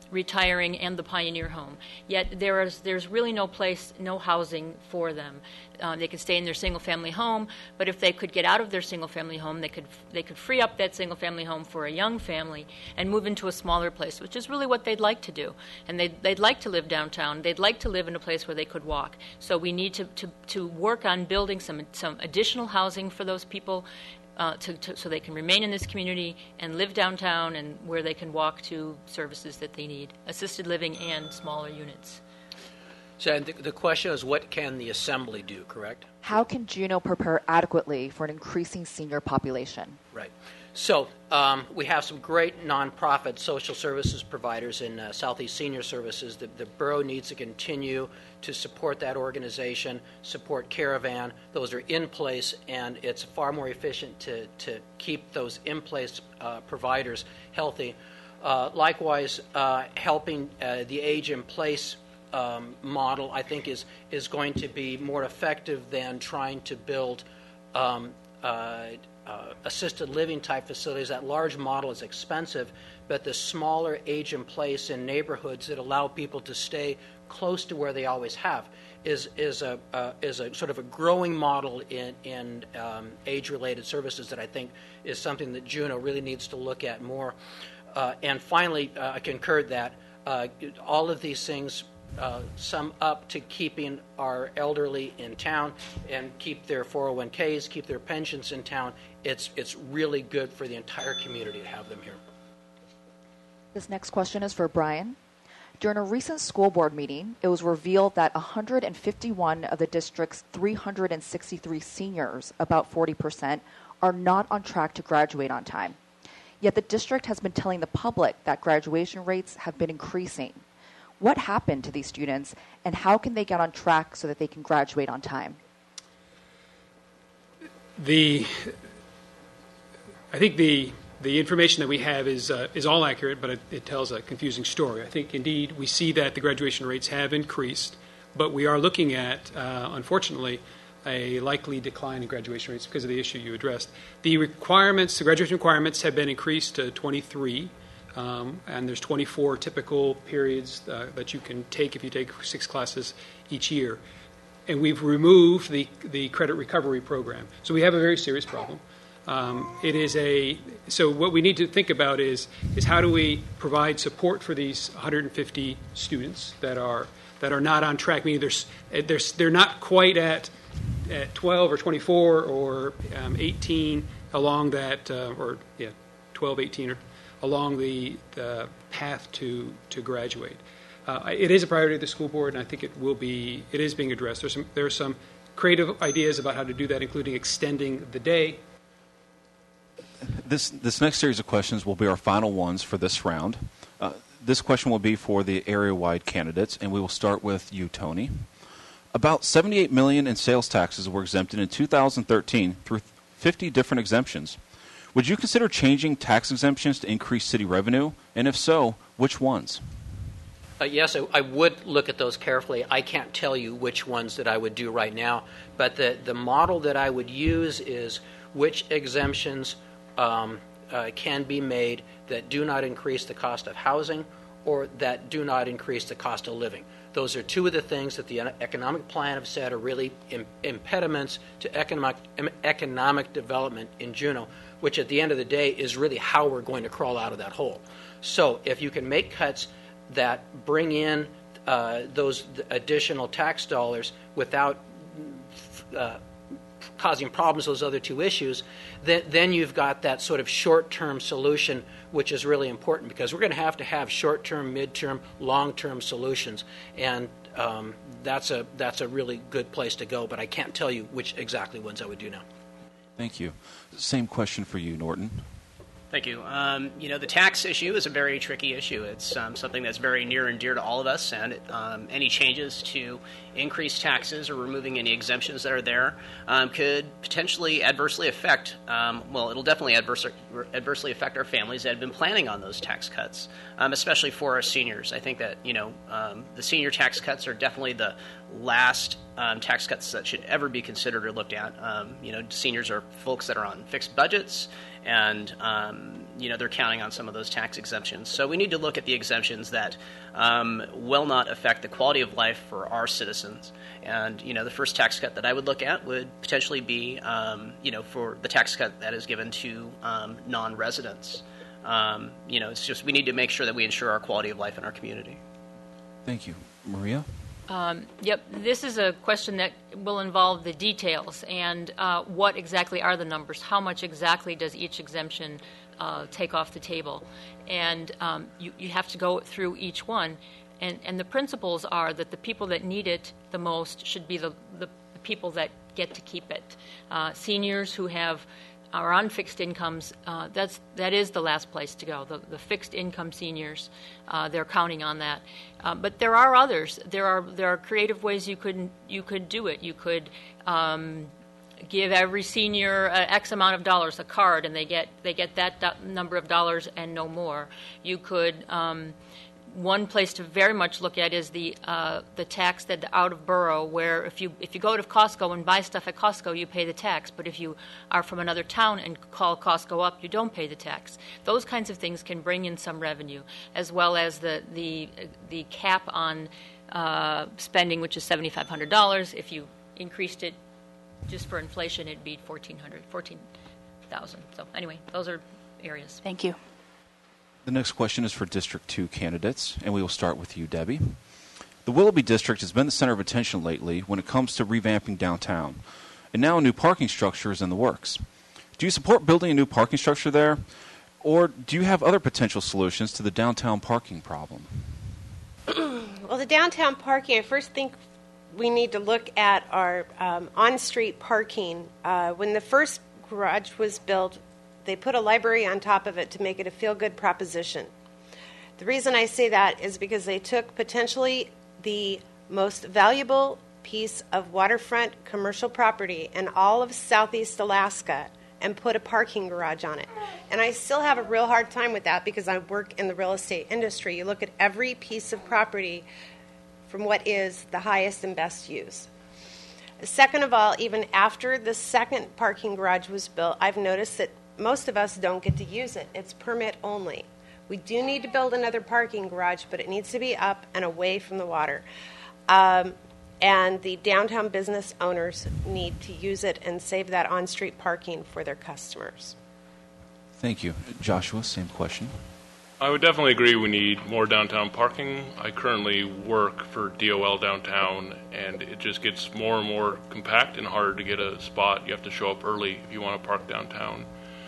retiring, and the Pioneer Home. Yet there is there's really no place, no housing for them. Uh, they could stay in their single-family home, but if they could get out of their single-family home, they could they could free up that single-family home for a young family and move into a smaller place, which is really what they'd like to do. And they'd, they'd like to live downtown. They'd like to live in a place where they could walk. So we need to, to, to work on building some some additional housing for those people uh, to, to, so they can remain in this community and live downtown and where they can walk to services that they need, assisted living and smaller units. So the, the question is, what can the Assembly do, correct? How can Juneau prepare adequately for an increasing senior population? Right. So um, we have some great nonprofit social services providers in uh, Southeast Senior Services. The, the borough needs to continue to support that organization, support Caravan. Those are in place, and it's far more efficient to, to keep those in-place uh, providers healthy. Uh, likewise, uh, helping uh, the age-in-place Um, model, I think, is is going to be more effective than trying to build um, uh, uh, assisted living type facilities. That large model is expensive, but the smaller age in place in neighborhoods that allow people to stay close to where they always have is is a uh, is a sort of a growing model in in um, age related services that I think is something that Juneau really needs to look at more. Uh, and finally, uh, I concur that uh, all of these things Uh, sum up to keeping our elderly in town and keep their four oh one k's, keep their pensions in town. It's it's really good for the entire community to have them here. This next question is for Brian. During a recent school board meeting, it was revealed that one hundred fifty-one of the district's three hundred sixty-three seniors, about forty percent, are not on track to graduate on time. Yet the district has been telling the public that graduation rates have been increasing. What happened to these students, and how can they get on track so that they can graduate on time? The, I think the the information that we have is uh, is all accurate, but it, it tells a confusing story. I think indeed we see that the graduation rates have increased, but we are looking at, uh, unfortunately, a likely decline in graduation rates because of the issue you addressed. The requirements, the graduation requirements, have been increased to twenty-three. Um, and there's twenty-four typical periods uh, that you can take if you take six classes each year. And we've removed the, the credit recovery program. So we have a very serious problem. Um, it is a so what we need to think about is is how do we provide support for these one hundred fifty students that are that are not on track, meaning they're, they're, they're not quite at, at twelve or twenty-four or um, eighteen along that, uh, or yeah, twelve, eighteen or along the, the path to, to graduate. Uh, it is a priority of the school board, and I think it will be, it is being addressed. There's some, there are some creative ideas about how to do that, including extending the day. This, this next series of questions will be our final ones for this round. Uh, this question will be for the area-wide candidates, and we will start with you, Tony. About seventy-eight million dollars in sales taxes were exempted in two thousand thirteen through fifty different exemptions. Would you consider changing tax exemptions to increase city revenue? And if so, which ones? Uh, yes, I, I would look at those carefully. I can't tell you which ones that I would do right now, but the, the model that I would use is which exemptions um, uh, can be made that do not increase the cost of housing or that do not increase the cost of living. Those are two of the things that the economic plan have said are really im- impediments to economic, economic development in Juneau, which at the end of the day is really how we're going to crawl out of that hole. So if you can make cuts that bring in uh, those additional tax dollars without uh, causing problems with those other two issues, then, then you've got that sort of short-term solution, which is really important because we're going to have to have short-term, mid-term, long-term solutions. And um, that's a that's a really good place to go, but I can't tell you which exactly ones I would do now. Thank you. Same question for you, Norton. Thank you. Um, you know, the tax issue is a very tricky issue. It's um, something that's very near and dear to all of us, and um, any changes to increase taxes or removing any exemptions that are there um, could potentially adversely affect, um, well, it'll definitely adverse, adversely affect our families that have been planning on those tax cuts, um, especially for our seniors. I think that, you know, um, the senior tax cuts are definitely the last um, tax cuts that should ever be considered or looked at. Um, you know, seniors are folks that are on fixed budgets, and um, you know, they're counting on some of those tax exemptions. So we need to look at the exemptions that um, will not affect the quality of life for our citizens. And, you know, the first tax cut that I would look at would potentially be, um, you know, for the tax cut that is given to um, non-residents. Um, you know, it's just we need to make sure that we ensure our quality of life in our community. Thank you. Maria? Um, yep, this is a question that will involve the details and uh, what exactly are the numbers? How much exactly does each exemption uh, take off the table? And um, you, you have to go through each one. And, and the principles are that the people that need it the most should be the, the, the people that get to keep it. Uh, seniors who have are on fixed incomes, uh, that's, that is the last place to go. The, the fixed income seniors, uh, they're counting on that. Uh, but there are others. There are there are creative ways you could you could do it. You could um, give every senior uh, X amount of dollars, a card, and they get they get that do- number of dollars and no more. You could. Um, One place to very much look at is the uh, the tax that out of borough, where if you if you go to Costco and buy stuff at Costco, you pay the tax. But if you are from another town and call Costco up, you don't pay the tax. Those kinds of things can bring in some revenue, as well as the the the cap on uh, spending, which is seven thousand five hundred dollars. If you increased it just for inflation, it'd be fourteen hundred, fourteen thousand. So anyway, those are areas. Thank you. The next question is for District two candidates, and we will start with you, Debbie. The Willoughby District has been the center of attention lately when it comes to revamping downtown, and now a new parking structure is in the works. Do you support building a new parking structure there, or do you have other potential solutions to the downtown parking problem? Well, the downtown parking, I first think we need to look at our um, on-street parking. Uh, when the first garage was built, they put a library on top of it to make it a feel-good proposition. The reason I say that is because they took potentially the most valuable piece of waterfront commercial property in all of Southeast Alaska and put a parking garage on it. And I still have a real hard time with that because I work in the real estate industry. You look at every piece of property from what is the highest and best use. Second of all, even after the second parking garage was built, I've noticed that most of us don't get to use it. It's permit only. We do need to build another parking garage, but it needs to be up and away from the water. Um, and the downtown business owners need to use it and save that on-street parking for their customers. Thank you. Joshua, same question. I would definitely agree we need more downtown parking. I currently work for D O L downtown, and it just gets more and more compact and harder to get a spot. You have to show up early if you want to park downtown.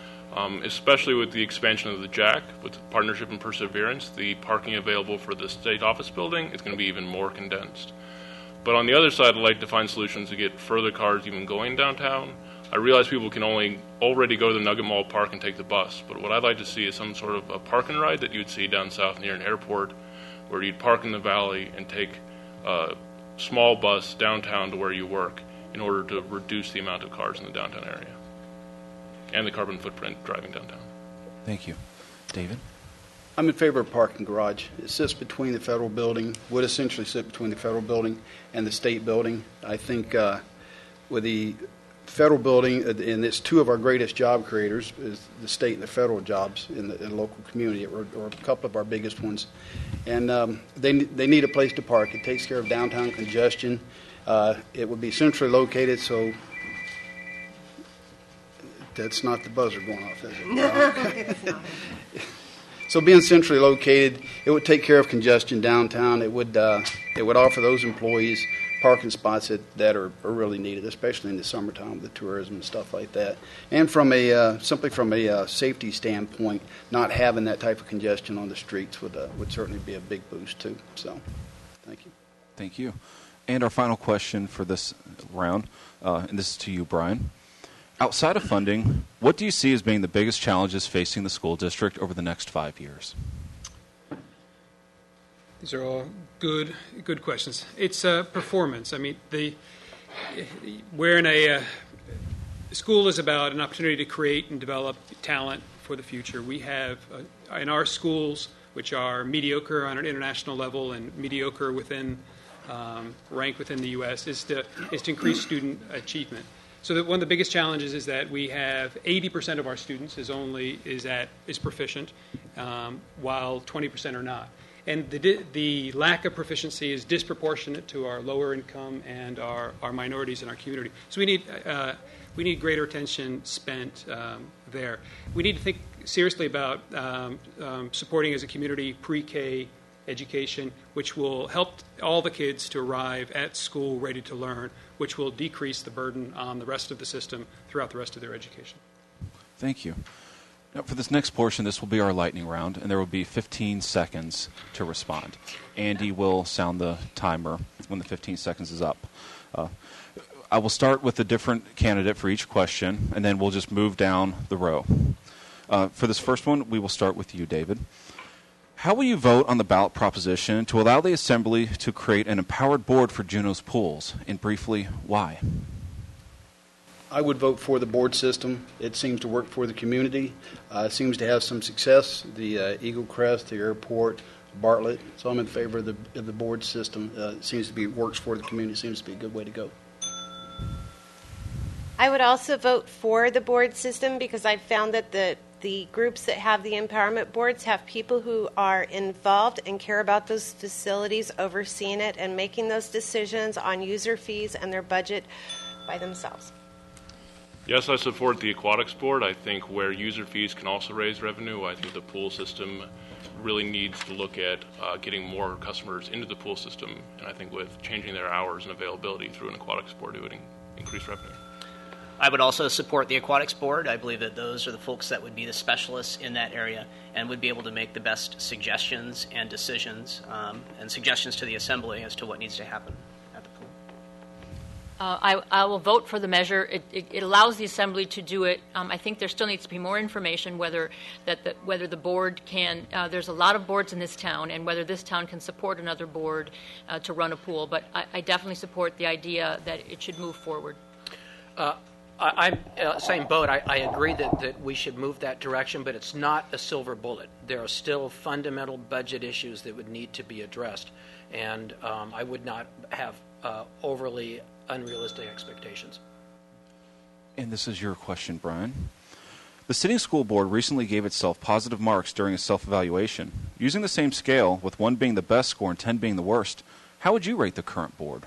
Um, especially with the expansion of the Jack, with Partnership and Perseverance, the parking available for the state office building is going to be even more condensed. But on the other side, I'd like to find solutions to get further cars even going downtown. I realize people can only already go to the Nugget Mall Park and take the bus, but what I'd like to see is some sort of a park and ride that you'd see down south near an airport, where you'd park in the valley and take a small bus downtown to where you work in order to reduce the amount of cars in the downtown area and the carbon footprint driving downtown. Thank you. David? I'm in favor of parking garage. It sits between the federal building, would essentially sit between the federal building and the state building. I think uh, with the federal building, and it's two of our greatest job creators, is the state and the federal jobs in the, in the local community, or, or a couple of our biggest ones. And um, they, they need a place to park. It takes care of downtown congestion. Uh, it would be centrally located, so that's not the buzzer going off, is it? No, it's not. So being centrally located, it would take care of congestion downtown. It would uh, it would offer those employees parking spots that, that are, are really needed, especially in the summertime with the tourism and stuff like that. And from a uh, simply from a uh, safety standpoint, not having that type of congestion on the streets would uh, would certainly be a big boost too. So, thank you. Thank you. And our final question for this round, uh, and this is to you, Brian. Outside of funding, what do you see as being the biggest challenges facing the school district over the next five years? These are all good, good questions. It's uh, performance. I mean, the we're in a uh, school is about an opportunity to create and develop talent for the future. We have uh, in our schools, which are mediocre on an international level and mediocre within um, rank within the U S, is to is to increase student achievement. So that one of the biggest challenges is that we have eighty percent of our students is only is at is proficient, um, while twenty percent are not. And the the lack of proficiency is disproportionate to our lower income and our, our minorities in our community. So we need uh, we need greater attention spent um, there. We need to think seriously about um, um, supporting as a community pre-K education, which will help all the kids to arrive at school ready to learn, which will decrease the burden on the rest of the system throughout the rest of their education. Thank you. Now, for this next portion, this will be our lightning round, and there will be fifteen seconds to respond. Andy will sound the timer when the fifteen seconds is up. Uh, I will start with a different candidate for each question, and then we'll just move down the row. Uh, for this first one, we will start with you, David. How will you vote on the ballot proposition to allow the Assembly to create an empowered board for Juneau's pools, and briefly, why? I would vote for the board system. It seems to work for the community. Uh, it seems to have some success. The uh, Eagle Crest, the airport, Bartlett. So I'm in favor of the, of the board system. Uh, it seems to be works for the community. It seems to be a good way to go. I would also vote for the board system because I've found that the the groups that have the empowerment boards have people who are involved and care about those facilities, overseeing it, and making those decisions on user fees and their budget by themselves. Yes, I support the aquatics board. I think where user fees can also raise revenue, I think the pool system really needs to look at uh, getting more customers into the pool system. And I think with changing their hours and availability through an aquatics board, it would in- increase revenue. I would also support the aquatics board. I believe that those are the folks that would be the specialists in that area and would be able to make the best suggestions and decisions um, and suggestions to the Assembly as to what needs to happen at the pool. Uh, I, I will vote for the measure. It, it, it allows the Assembly to do it. Um, I think there still needs to be more information whether that the, whether the board can. Uh, there's a lot of boards in this town, and whether this town can support another board uh, to run a pool. But I, I definitely support the idea that it should move forward. Uh, I, I'm uh, same boat. I, I agree that, that we should move that direction, but it's not a silver bullet. There are still fundamental budget issues that would need to be addressed, and um, I would not have uh, overly unrealistic expectations. And this is your question, Brian. The Sitting School Board recently gave itself positive marks during a self-evaluation. Using the same scale, with one being the best score and ten being the worst, how would you rate the current board?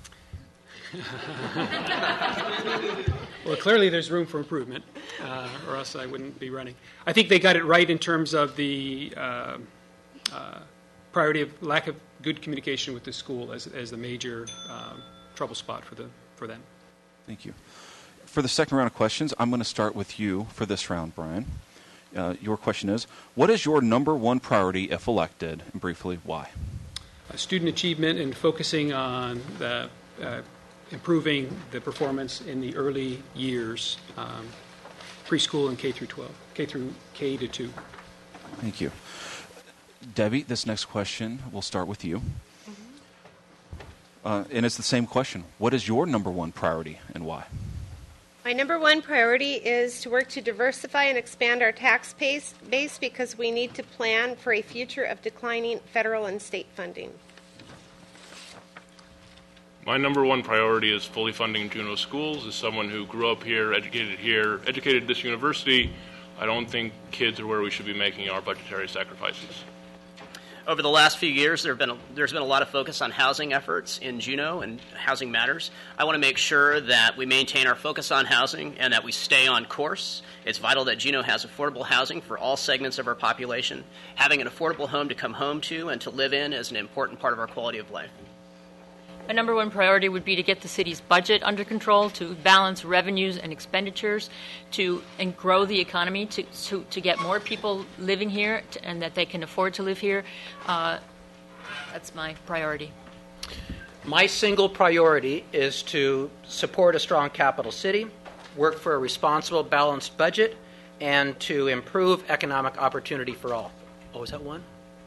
Well, clearly there's room for improvement, uh, or else I wouldn't be running. I think they got it right in terms of the uh, uh, priority of lack of good communication with the school as, as the major um, trouble spot for the for them. Thank you. For the second round of questions, I'm going to start with you for this round, Brian. Uh, your question is, what is your number one priority if elected, and briefly, why? Uh, student achievement and focusing on the uh, improving the performance in the early years, um, preschool and K through twelve, K through K to two. Thank you. Debbie, this next question will start with you. Mm-hmm. Uh, and it's the same question. What is your number one priority and why? My number one priority is to work to diversify and expand our tax base, base because we need to plan for a future of declining federal and state funding. My number one priority is fully funding Juneau schools. As someone who grew up here, educated here, educated at this university, I don't think kids are where we should be making our budgetary sacrifices. Over the last few years, there have been a, there's been a lot of focus on housing efforts in Juneau and Housing Matters. I want to make sure that we maintain our focus on housing and that we stay on course. It's vital that Juneau has affordable housing for all segments of our population. Having an affordable home to come home to and to live in is an important part of our quality of life. My number one priority would be to get the city's budget under control, to balance revenues and expenditures, to and grow the economy, to to, to get more people living here to, and that they can afford to live here. Uh, that's my priority. My single priority is to support a strong capital city, work for a responsible, balanced budget, and to improve economic opportunity for all. Oh, is that one?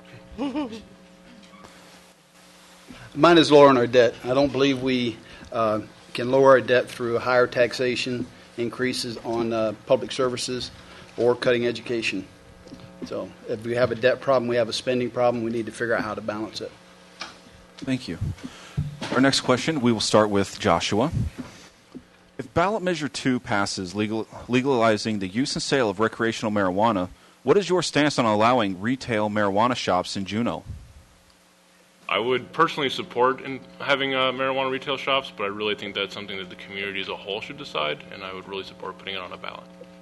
Mine is lowering our debt. I don't believe we uh, can lower our debt through higher taxation, increases on uh, public services, or cutting education. So if we have a debt problem, we have a spending problem, we need to figure out how to balance it. Thank you. Our next question, we will start with Joshua. If ballot measure two passes legal, legalizing the use and sale of recreational marijuana, what is your stance on allowing retail marijuana shops in Juneau? I would personally support in having uh, marijuana retail shops, but I really think that's something that the community as a whole should decide, and I would really support putting it on a ballot.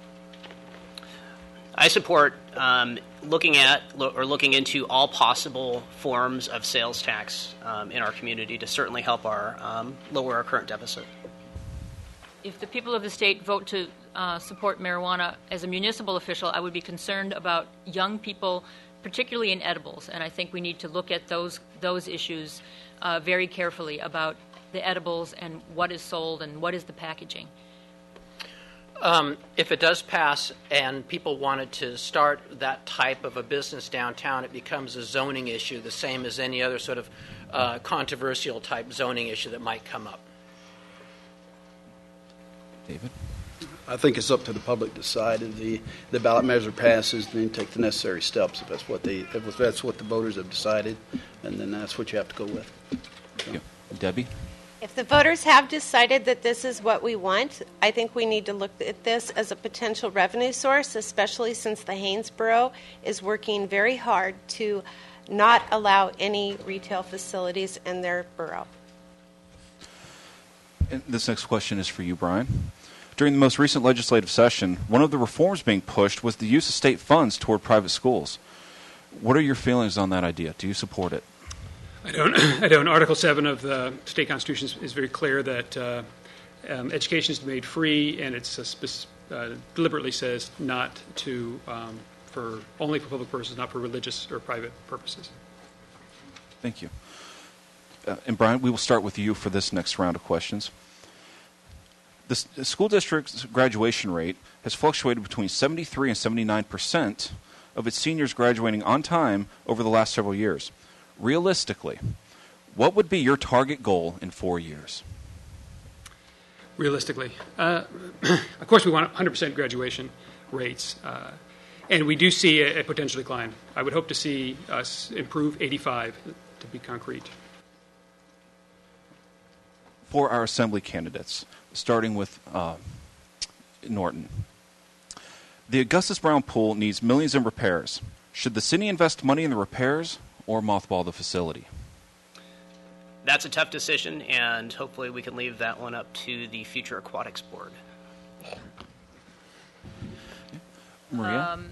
I support um, looking at lo- or looking into all possible forms of sales tax um, in our community to certainly help our um, lower our current deficit. If the people of the state vote to uh, support marijuana as a municipal official, I would be concerned about young people, particularly in edibles, and I think we need to look at those those issues uh, very carefully about the edibles and what is sold and what is the packaging. Um, if it does pass and people wanted to start that type of a business downtown, it becomes a zoning issue, the same as any other sort of uh, controversial type zoning issue that might come up. David? I think it's up to the public to decide. If the, the ballot measure passes, then take the necessary steps if that's what they if that's what the voters have decided, and then that's what you have to go with. Thank you. Debbie? If the voters have decided that this is what we want, I think we need to look at this as a potential revenue source, especially since the Haynes Borough is working very hard to not allow any retail facilities in their borough. And this next question is for you, Brian. During the most recent legislative session, one of the reforms being pushed was the use of state funds toward private schools. What are your feelings on that idea? Do you support it? I don't. I don't. Article seven of the state constitution is, is very clear that uh, um, education is made free, and it's a spec- uh, deliberately says not to um, for only for public purposes, not for religious or private purposes. Thank you. Uh, and Brian, we will start with you for this next round of questions. The, s- the school district's graduation rate has fluctuated between seventy-three and seventy-nine percent of its seniors graduating on time over the last several years. Realistically, what would be your target goal in four years? Realistically, uh, of course, we want one hundred percent graduation rates, uh, and we do see a, a potential decline. I would hope to see us improve eighty-five, to be concrete. For our assembly candidates, starting with uh, Norton. The Augustus Brown Pool needs millions in repairs. Should the city invest money in the repairs or mothball the facility? That's a tough decision, and hopefully we can leave that one up to the Future Aquatics Board. Maria? Um,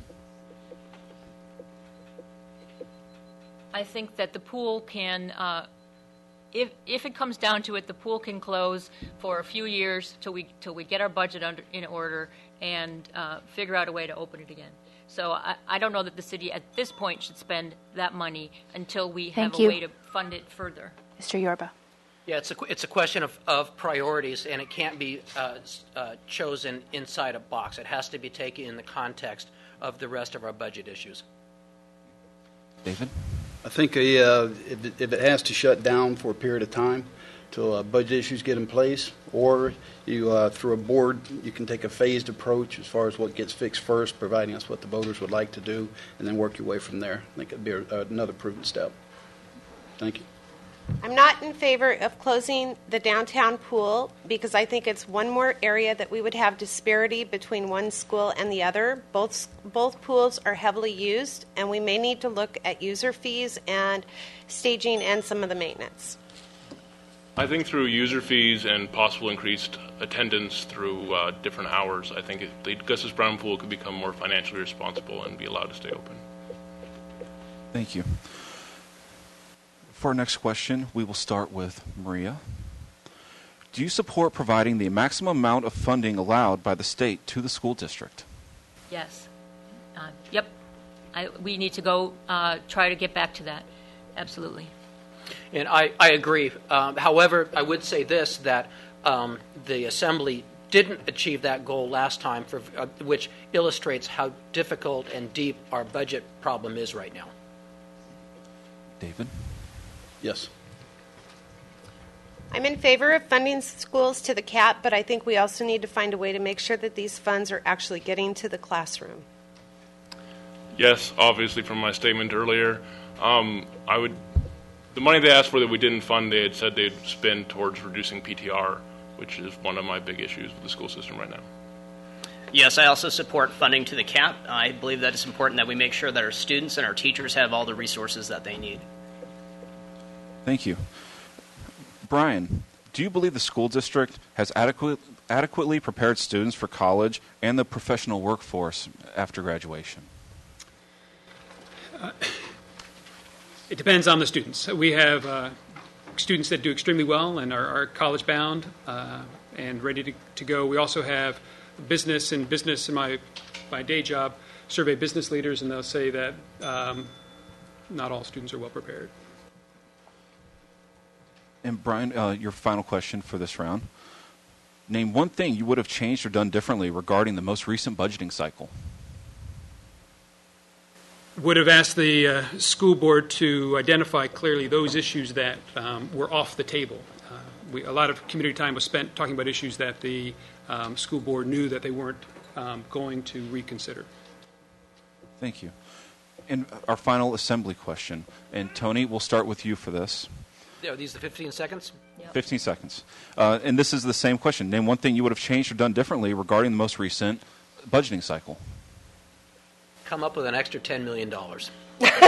I think that the pool can, uh, if if it comes down to it, the pool can close for a few years till we till we get our budget under in order and uh, figure out a way to open it again. So I, I don't know that the city at this point should spend that money until we Thank have a you. way to fund it further. Mister Yorba. Yeah, it's a, it's a question of, of priorities, and it can't be uh, uh, chosen inside a box. It has to be taken in the context of the rest of our budget issues. David? I think uh, if, it, if it has to shut down for a period of time till uh, budget issues get in place, or you uh, through a board, you can take a phased approach as far as what gets fixed first, providing us what the voters would like to do, and then work your way from there. I think it'd be a, another prudent step. Thank you. I'm not in favor of closing the downtown pool because I think it's one more area that we would have disparity between one school and the other. Both both pools are heavily used, and we may need to look at user fees and staging and some of the maintenance. I think through user fees and possible increased attendance through uh, different hours, I think it, the Augustus Brown Pool could become more financially responsible and be allowed to stay open. Thank you. For our next question, we will start with Maria. Do you support providing the maximum amount of funding allowed by the state to the school district? Yes. Uh, yep. I, we need to go uh, try to get back to that. Absolutely. And I, I agree. Um, however, I would say this, that um, the Assembly didn't achieve that goal last time, for, uh, which illustrates how difficult and deep our budget problem is right now. David? Yes. I'm in favor of funding schools to the cap, but I think we also need to find a way to make sure that these funds are actually getting to the classroom. Yes, obviously from my statement earlier, um, I would. The money they asked for that we didn't fund, they had said they'd spend towards reducing P T R, which is one of my big issues with the school system right now. Yes, I also support funding to the cap. I believe that it's important that we make sure that our students and our teachers have all the resources that they need. Thank you. Brian, do you believe the school district has adequate, adequately prepared students for college and the professional workforce after graduation? Uh, it depends on the students. We have uh, students that do extremely well and are, are college-bound uh, and ready to, to go. We also have business and business in my, my day job, survey business leaders, and they'll say that um, not all students are well prepared. And Brian, uh, your final question for this round. Name one thing you would have changed or done differently regarding the most recent budgeting cycle. Would have asked the uh, school board to identify clearly those issues that um, were off the table. Uh, we, a lot of community time was spent talking about issues that the um, school board knew that they weren't um, going to reconsider. Thank you. And our final assembly question. And Tony, we'll start with you for this. Are these the fifteen seconds? Yep. fifteen seconds. Uh, and this is the same question. Name one thing you would have changed or done differently regarding the most recent budgeting cycle. Come up with an extra ten million dollars. yeah.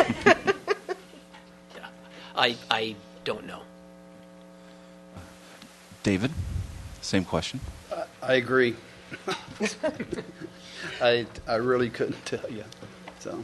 I, I don't know. David, same question. Uh, I agree. I, I really couldn't tell you. So.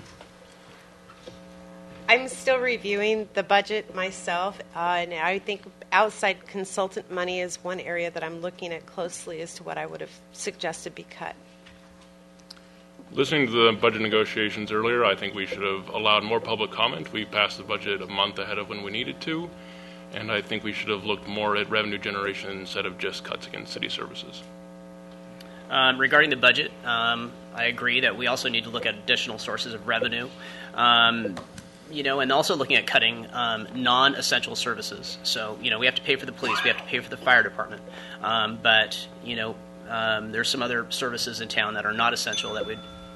I'm still reviewing the budget myself, uh, and I think outside consultant money is one area that I'm looking at closely as to what I would have suggested be cut. Listening to the budget negotiations earlier, I think we should have allowed more public comment. We passed the budget a month ahead of when we needed to, and I think we should have looked more at revenue generation instead of just cuts against city services. Um, regarding the budget, um, I agree that we also need to look at additional sources of revenue. Um, You know, and also looking at cutting um, non-essential services. So, you know, we have to pay for the police, we have to pay for the fire department. Um, but, you know, um, there's some other services in town that are not essential that would.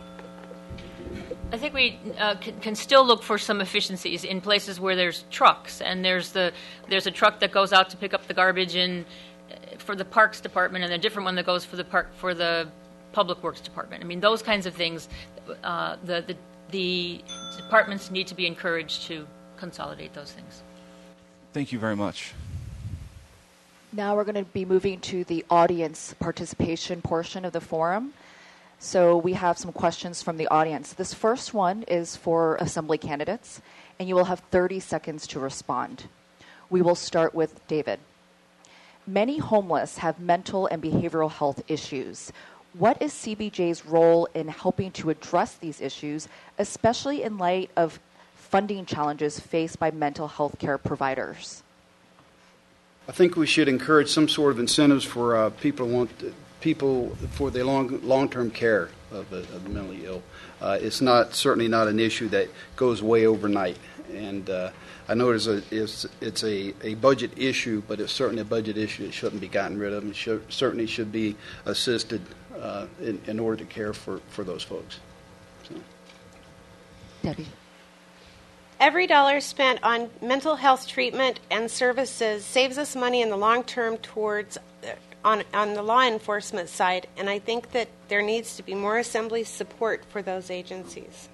I think we uh, can, can still look for some efficiencies in places where there's trucks, and there's the there's a truck that goes out to pick up the garbage in for the Parks Department, and a different one that goes for the park for the Public Works Department. I mean, those kinds of things. Uh, the the The departments need to be encouraged to consolidate those things. Thank you very much. Now we're going to be moving to the audience participation portion of the forum. So we have some questions from the audience. This first one is for assembly candidates, and you will have thirty seconds to respond. We will start with David. Many homeless have mental and behavioral health issues. What is C B J's role in helping to address these issues, especially in light of funding challenges faced by mental health care providers? I think we should encourage some sort of incentives for uh, people who want people for the long long-term care of the, of the mentally ill. Uh, it's not certainly not an issue that goes away overnight, and uh, I know it's a it's, it's a, a budget issue, but it's certainly a budget issue that shouldn't be gotten rid of, and should, certainly should be assisted uh, in, in order to care for, for those folks. So. Debbie. Every dollar spent on mental health treatment and services saves us money in the long term towards uh, on on the law enforcement side, and I think that there needs to be more assembly support for those agencies.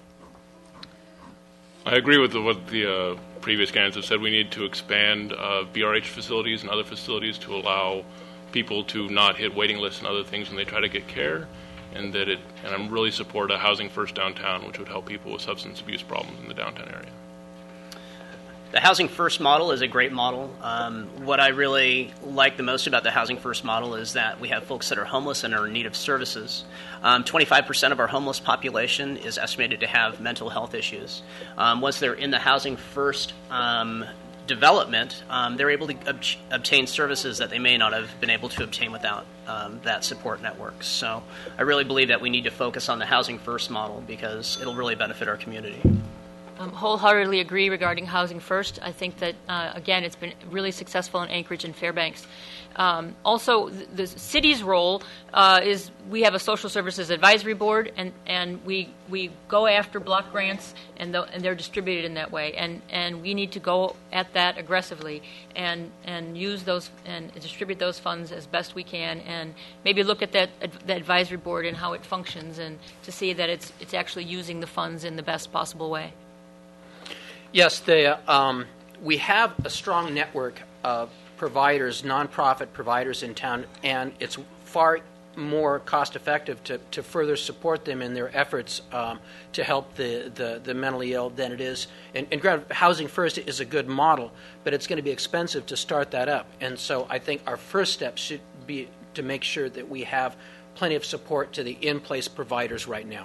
I agree with the, what the uh, previous candidates have said. We need to expand uh, B R H facilities and other facilities to allow people to not hit waiting lists and other things when they try to get care, and that it. And I'm really support a Housing First downtown, which would help people with substance abuse problems in the downtown area. The Housing First model is a great model. Um, what I really like the most about the Housing First model is that we have folks that are homeless and are in need of services. Um, twenty-five percent of our homeless population is estimated to have mental health issues. Um, once they're in the Housing First um, development, um, they're able to ob- obtain services that they may not have been able to obtain without um, that support network. So I really believe that we need to focus on the Housing First model because it'll really benefit our community. um, wholeheartedly agree regarding Housing First. I think that, uh, again, it's been really successful in Anchorage and Fairbanks. Um, also, the, the city's role uh, is we have a social services advisory board, and, and we we go after block grants, and, the, and they're distributed in that way. And, and we need to go at that aggressively and, and use those and distribute those funds as best we can, and maybe look at that, that advisory board and how it functions, and to see that it's it's actually using the funds in the best possible way. Yes, the, um, we have a strong network of providers, nonprofit providers in town, and it's far more cost effective to, to further support them in their efforts um, to help the, the, the mentally ill than it is. And, and granted, Housing First is a good model, but it's going to be expensive to start that up. And so I think our first step should be to make sure that we have plenty of support to the in-place providers right now.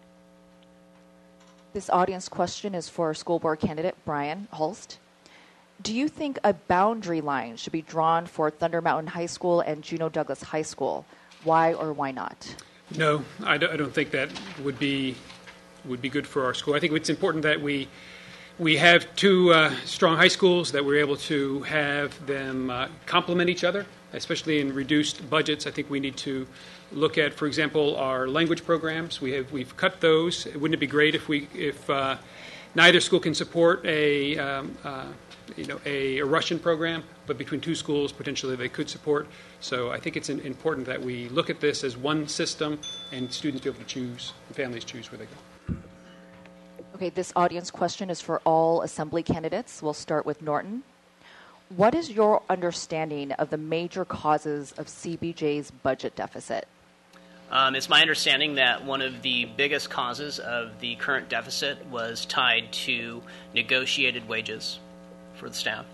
This audience question is for school board candidate Brian Holst. Do you think a boundary line should be drawn for Thunder Mountain High School and Juneau Douglas High School? Why or why not? No, I don't, I don't think that would be would be good for our school. I think it's important that we we have two uh, strong high schools, that we're able to have them uh, complement each other, especially in reduced budgets. I think we need to look at, for example, our language programs. We have we've cut those. Wouldn't it be great if we if uh, neither school can support a um, uh, you know, a, a Russian program, but between two schools, potentially they could support. So I think it's in, important that we look at this as one system and students be able to choose, and families choose where they go. Okay, this audience question is for all assembly candidates. We'll start with Norton. What is your understanding of the major causes of C B J's budget deficit? Um, it's my understanding that one of the biggest causes of the current deficit was tied to negotiated wages for the staff.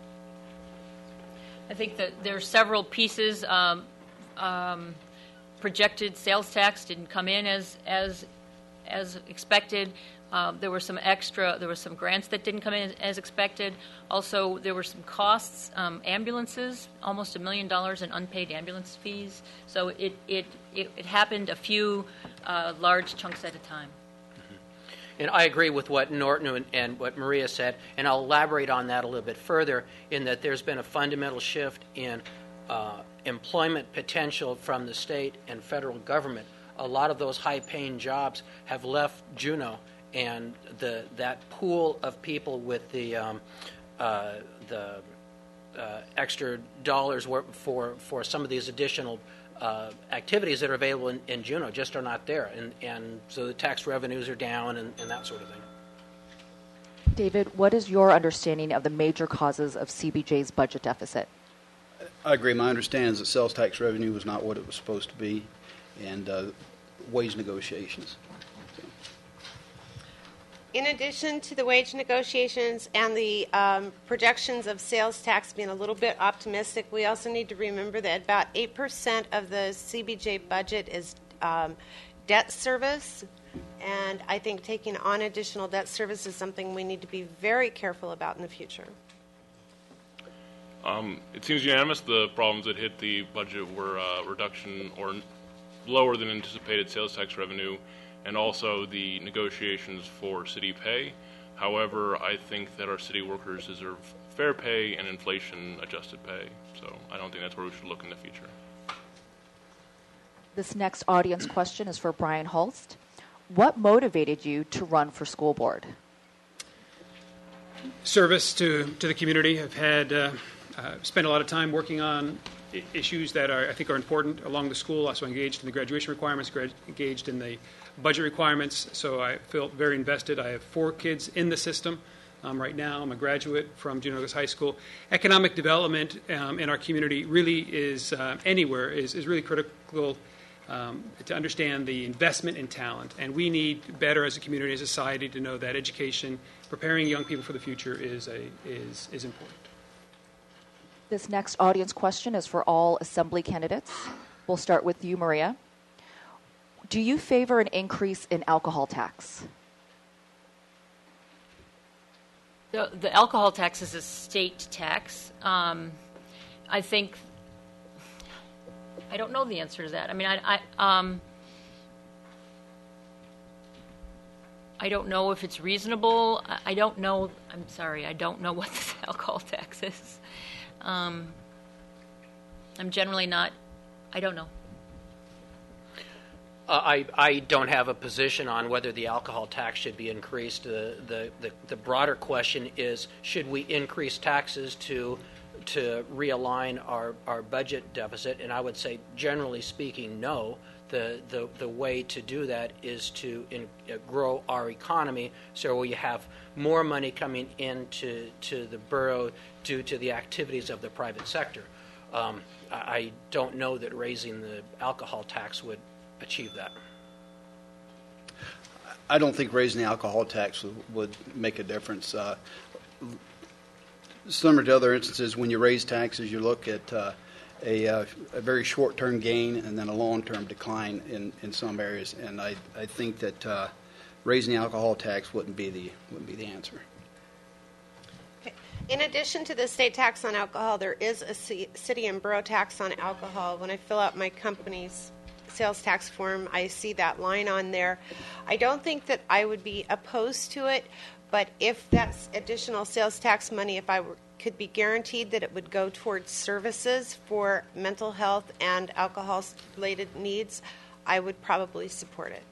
I think that there are several pieces. Um, um, projected sales tax didn't come in as as as expected. Um, there were some extra. There were some grants that didn't come in as, as expected. Also, there were some costs. Um, ambulances, almost a million dollars in unpaid ambulance fees. So it it it, it happened a few uh, large chunks at a time. And I agree with what Norton and, and what Maria said, and I'll elaborate on that a little bit further, in that there's been a fundamental shift in uh, employment potential from the state and federal government. A lot of those high-paying jobs have left Juneau, and the that pool of people with the um, uh, the uh, extra dollars for for some of these additional Uh, activities that are available in, in Juneau just are not there, and, and so the tax revenues are down and, and that sort of thing. David, what is your understanding of the major causes of C B J's budget deficit? I agree. My understanding is that sales tax revenue was not what it was supposed to be, and uh, wage negotiations. In addition to the wage negotiations and the um, projections of sales tax being a little bit optimistic, we also need to remember that about eight percent of the C B J budget is um, debt service, and I think taking on additional debt service is something we need to be very careful about in the future. Um, it seems unanimous the problems that hit the budget were uh, reduction or lower than anticipated sales tax revenue, and also the negotiations for city pay. However, I think that our city workers deserve fair pay and inflation-adjusted pay. So I don't think that's where we should look in the future. This next audience question is for Brian Holst. What motivated you to run for school board? Service to, to the community. I've had uh, uh, spent a lot of time working on I- issues that are, I think are important along the school. Also engaged in the graduation requirements, grad- engaged in the budget requirements, so I feel very invested. I have four kids in the system um, right now. I'm a graduate from Juneau Douglas High School. Economic development um, in our community really is, uh, anywhere, is, is really critical um, to understand the investment in talent. And we need better as a community, as a society, to know that education, preparing young people for the future is, a, is, is important. This next audience question is for all assembly candidates. We'll start with you, Maria. Do you favor an increase in alcohol tax? The, the alcohol tax is a state tax. Um, I think, I don't know the answer to that. I mean, I, I, um, I don't know if it's reasonable. I, I don't know. I'm sorry. I don't know what the alcohol tax is. Um, I'm generally not. I don't know. Uh, I, I don't have a position on whether the alcohol tax should be increased. The, the, the, the broader question is, should we increase taxes to to realign our, our budget deficit? And I would say, generally speaking, no. The, the, the way to do that is to in, uh, grow our economy so we have more money coming into to the borough due to the activities of the private sector. Um, I, I don't know that raising the alcohol tax would achieve that. I don't think raising the alcohol tax would, would make a difference. Uh, similar to other instances, when you raise taxes, you look at uh, a, uh, a very short-term gain and then a long-term decline in, in some areas. And I, I think that uh, raising the alcohol tax wouldn't be the wouldn't be the answer. Okay. In addition to the state tax on alcohol, there is a c- city and borough tax on alcohol. When I fill out my company's sales tax form, I see that line on there. I don't think that I would be opposed to it, but if that's additional sales tax money, if I were, could be guaranteed that it would go towards services for mental health and alcohol-related needs, I would probably support it.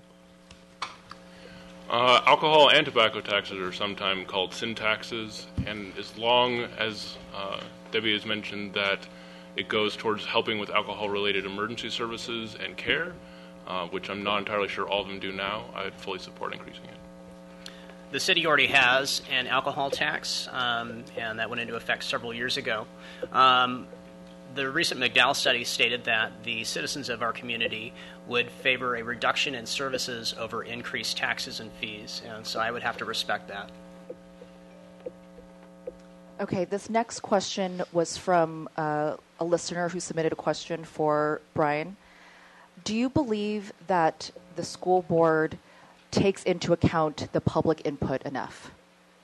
Uh, alcohol and tobacco taxes are sometimes called sin taxes, and as long as uh, Debbie has mentioned that it goes towards helping with alcohol-related emergency services and care, uh, which I'm not entirely sure all of them do now. I would fully support increasing it. The city already has an alcohol tax, um, and that went into effect several years ago. Um, the recent McDowell study stated that the citizens of our community would favor a reduction in services over increased taxes and fees, and so I would have to respect that. Okay, this next question was from uh, a listener who submitted a question for Brian. Do you believe that the school board takes into account the public input enough?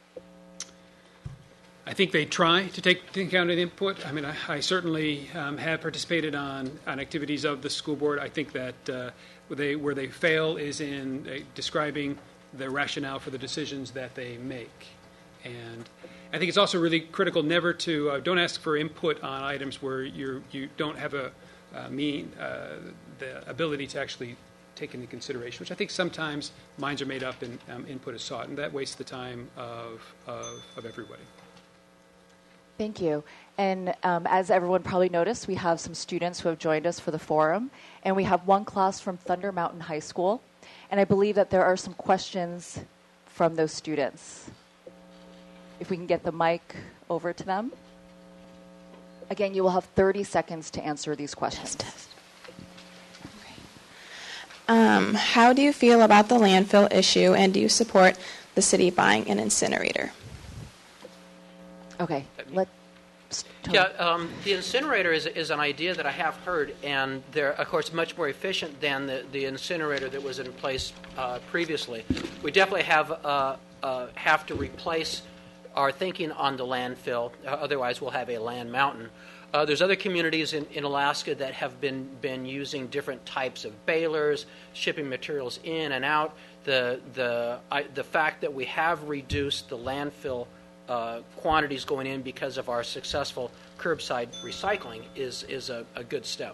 I think they try to take into account an input. I mean, I, I certainly um, have participated on, on activities of the school board. I think that uh, where, they, where they fail is in uh, describing the rationale for the decisions that they make. And I think it's also really critical never to uh, don't ask for input on items where you you don't have a uh, mean uh, the ability to actually take into consideration, which I think sometimes minds are made up and um, input is sought, and that wastes the time of of, of everybody. Thank you. And um, as everyone probably noticed, we have some students who have joined us for the forum, and we have one class from Thunder Mountain High School, and I believe that there are some questions from those students. If we can get the mic over to them. Again, you will have thirty seconds to answer these questions. Test, test. Okay. Um, how do you feel about the landfill issue, and do you support the city buying an incinerator? Okay. Let, yeah, um, the incinerator is, is an idea that I have heard, and they're, of course, much more efficient than the, the incinerator that was in place uh, previously. We definitely have, uh, uh, have to replace our thinking on the landfill, uh, otherwise we'll have a land mountain. Uh, there's other communities in, in Alaska that have been, been using different types of balers, shipping materials in and out. The, the, I, the fact that we have reduced the landfill uh, quantities going in because of our successful curbside recycling is, is a, a good step.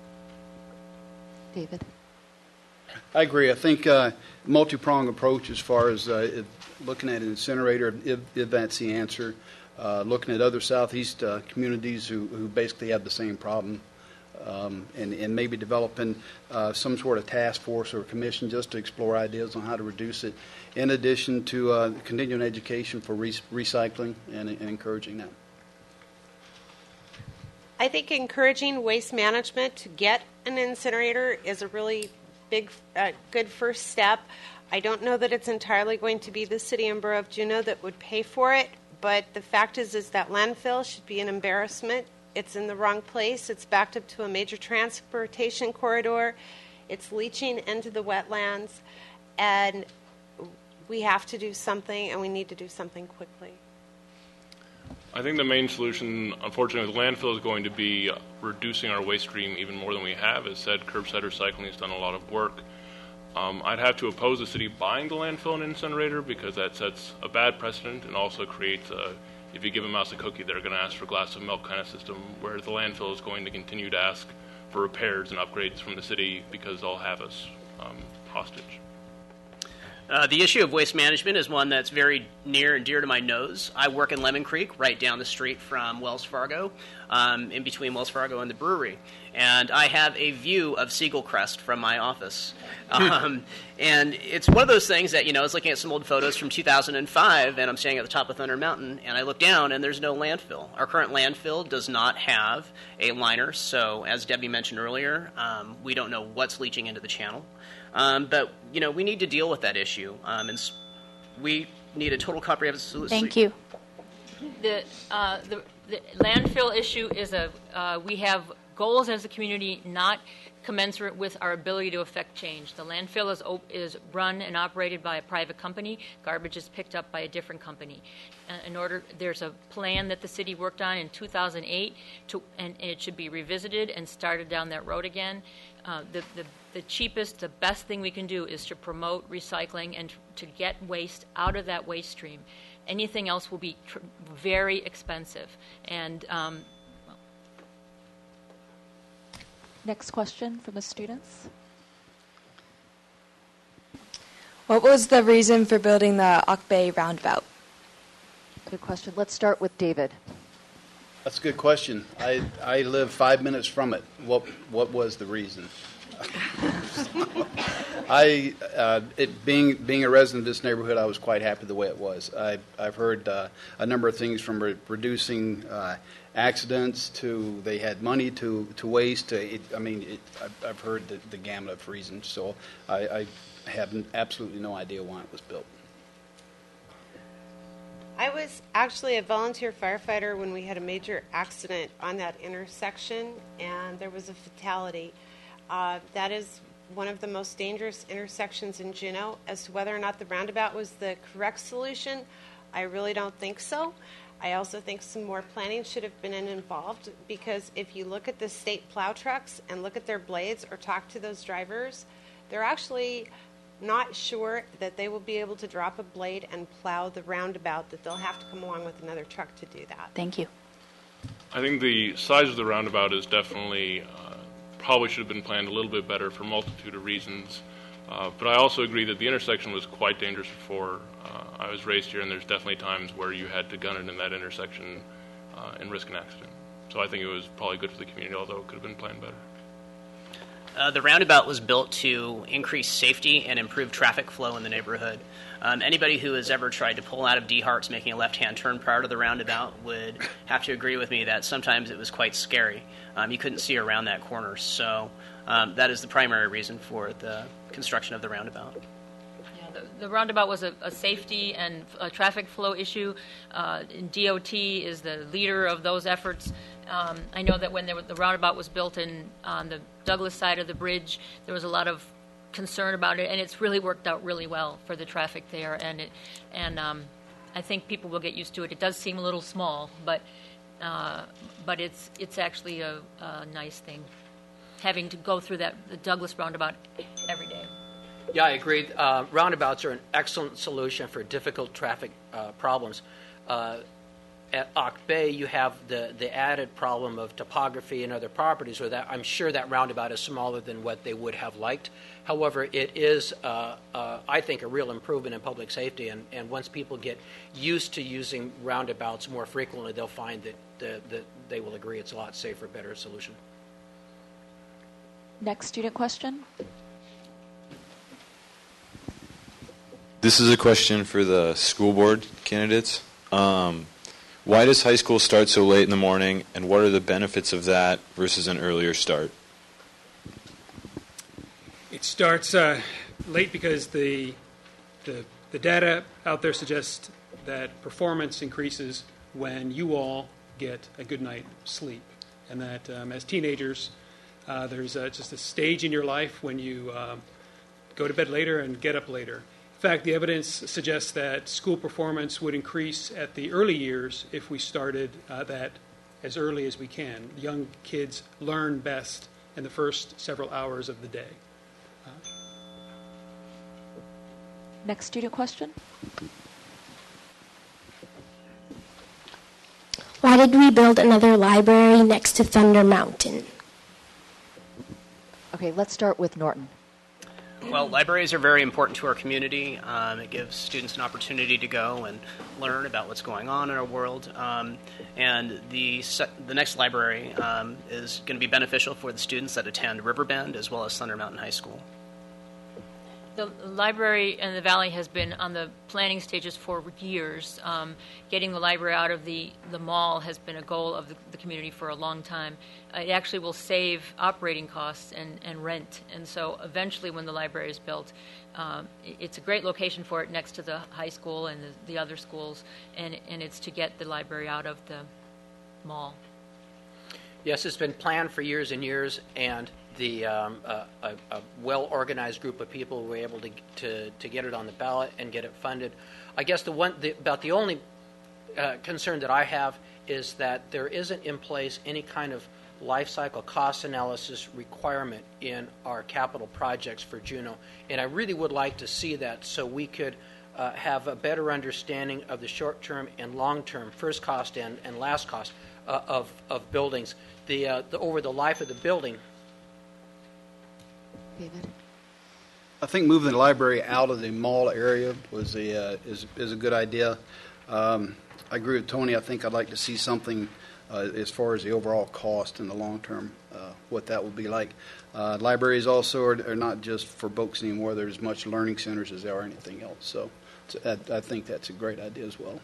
David? I agree. I think uh, multi-pronged approach as far as uh, it, looking at an incinerator, if, if that's the answer, uh, looking at other southeast uh, communities who, who basically have the same problem, um, and, and maybe developing uh, some sort of task force or commission just to explore ideas on how to reduce it, in addition to uh, continuing education for re- recycling and, and encouraging that. I think encouraging waste management to get an incinerator is a really big, uh, good first step. I don't know that it's entirely going to be the city and borough of Juneau that would pay for it, but the fact is, is that landfill should be an embarrassment. It's in the wrong place. It's backed up to a major transportation corridor. It's leaching into the wetlands, and we have to do something, and we need to do something quickly. I think the main solution, unfortunately, with landfill is going to be reducing our waste stream even more than we have. As said, curbside recycling has done a lot of work. Um, I'd have to oppose the city buying the landfill and incinerator because that sets a bad precedent and also creates a, if you give a mouse a cookie, they're going to ask for a glass of milk kind of system, where the landfill is going to continue to ask for repairs and upgrades from the city because they'll have us um, hostage. Uh, the issue of waste management is one that's very near and dear to my nose. I work in Lemon Creek, right down the street from Wells Fargo, um, in between Wells Fargo and the brewery. And I have a view of Seagull Crest from my office. Um, and it's one of those things that, you know, I was looking at some old photos from two thousand five, and I'm standing at the top of Thunder Mountain, and I look down, and there's no landfill. Our current landfill does not have a liner, so as Debbie mentioned earlier, um, we don't know what's leaching into the channel. Um, but, you know, we need to deal with that issue, um, and s- we need a total comprehensive solution. Thank you. The, uh, the, the landfill issue is a, uh, we have goals as a community not commensurate with our ability to affect change. The landfill is, op- is run and operated by a private company. Garbage is picked up by a different company. Uh, in order, there's a plan that the city worked on in two thousand eight, to, and, and it should be revisited and started down that road again. Uh, the, the, the cheapest, the best thing we can do is to promote recycling and to get waste out of that waste stream. Anything else will be tr- very expensive. And um, Next question from the students. What was the reason for building the Ock Bay roundabout? Good question. Let's start with David. That's a good question. I, I live five minutes from it. What what was the reason? I uh, it being being a resident of this neighborhood, I was quite happy the way it was. I, I've heard uh, a number of things from re- reducing uh, accidents to they had money to to waste. To, it, I mean, it, I've, I've heard the, the gamut of reasons. So I, I have absolutely no idea why it was built. I was actually a volunteer firefighter when we had a major accident on that intersection, and there was a fatality. Uh, that is one of the most dangerous intersections in Juneau. As to whether or not the roundabout was the correct solution, I really don't think so. I also think some more planning should have been involved, because if you look at the state plow trucks and look at their blades or talk to those drivers, they're actually not sure that they will be able to drop a blade and plow the roundabout, that they'll have to come along with another truck to do that. Thank you. I think the size of the roundabout is definitely, uh, probably should have been planned a little bit better for a multitude of reasons. Uh, but I also agree that the intersection was quite dangerous before uh, I was raised here, and there's definitely times where you had to gun it in that intersection uh, and risk an accident. So I think it was probably good for the community, although it could have been planned better. Uh, the roundabout was built to increase safety and improve traffic flow in the neighborhood. Um, anybody who has ever tried to pull out of D Hart's making a left-hand turn prior to the roundabout would have to agree with me that sometimes it was quite scary. Um, you couldn't see around that corner. So um, that is the primary reason for the construction of the roundabout. The, the roundabout was a, a safety and a traffic flow issue. Uh, D O T is the leader of those efforts. Um, I know that when there, the roundabout was built in on the Douglas side of the bridge, there was a lot of concern about it, and it's really worked out really well for the traffic there. And it, and um, I think people will get used to it. It does seem a little small, but uh, but it's it's actually a, a nice thing, having to go through that the Douglas roundabout every day. Yeah, I agree. Uh, roundabouts are an excellent solution for difficult traffic uh, problems. Uh, at Ock Bay, you have the, the added problem of topography and other properties, where that I'm sure that roundabout is smaller than what they would have liked. However, it is, uh, uh, I think, a real improvement in public safety, and, and once people get used to using roundabouts more frequently, they'll find that, the, that they will agree it's a lot safer, better solution. Next student question. This is a question for the school board candidates. Um, why does high school start so late in the morning, and what are the benefits of that versus an earlier start? It starts uh, late because the, the the data out there suggests that performance increases when you all get a good night's sleep, and that um, as teenagers, uh, there's uh, just a stage in your life when you um, go to bed later and get up later. In fact, the evidence suggests that school performance would increase at the early years if we started uh, that as early as we can. Young kids learn best in the first several hours of the day. Uh, Next student question. Why did we build another library next to Thunder Mountain? Okay, let's start with Norton. Well, libraries are very important to our community. Um, it gives students an opportunity to go and learn about what's going on in our world. Um, and the se- the next library um, is going to be beneficial for the students that attend Riverbend as well as Thunder Mountain High School. The library in the Valley has been on the planning stages for years. Um, getting the library out of the, the mall has been a goal of the, the community for a long time. Uh, it actually will save operating costs and, and rent. And so eventually when the library is built, um, it, it's a great location for it next to the high school and the, the other schools. And, and it's to get the library out of the mall. Yes, it's been planned for years and years, and the um, uh, a, a well-organized group of people were able to, to to get it on the ballot and get it funded. I guess the one the, about the only uh, concern that I have is that there isn't in place any kind of life cycle cost analysis requirement in our capital projects for Juneau, and I really would like to see that so we could uh, have a better understanding of the short-term and long-term first cost and, and last cost uh, of of buildings. The, uh, the over the life of the building. David? I think moving the library out of the mall area was a uh, is is a good idea. Um, I agree with Tony. I think I'd like to see something uh, as far as the overall cost in the long term, uh, what that will be like. Uh, libraries also are, are not just for books anymore. There's as much learning centers as there are anything else. So, so I, I think that's a great idea as well.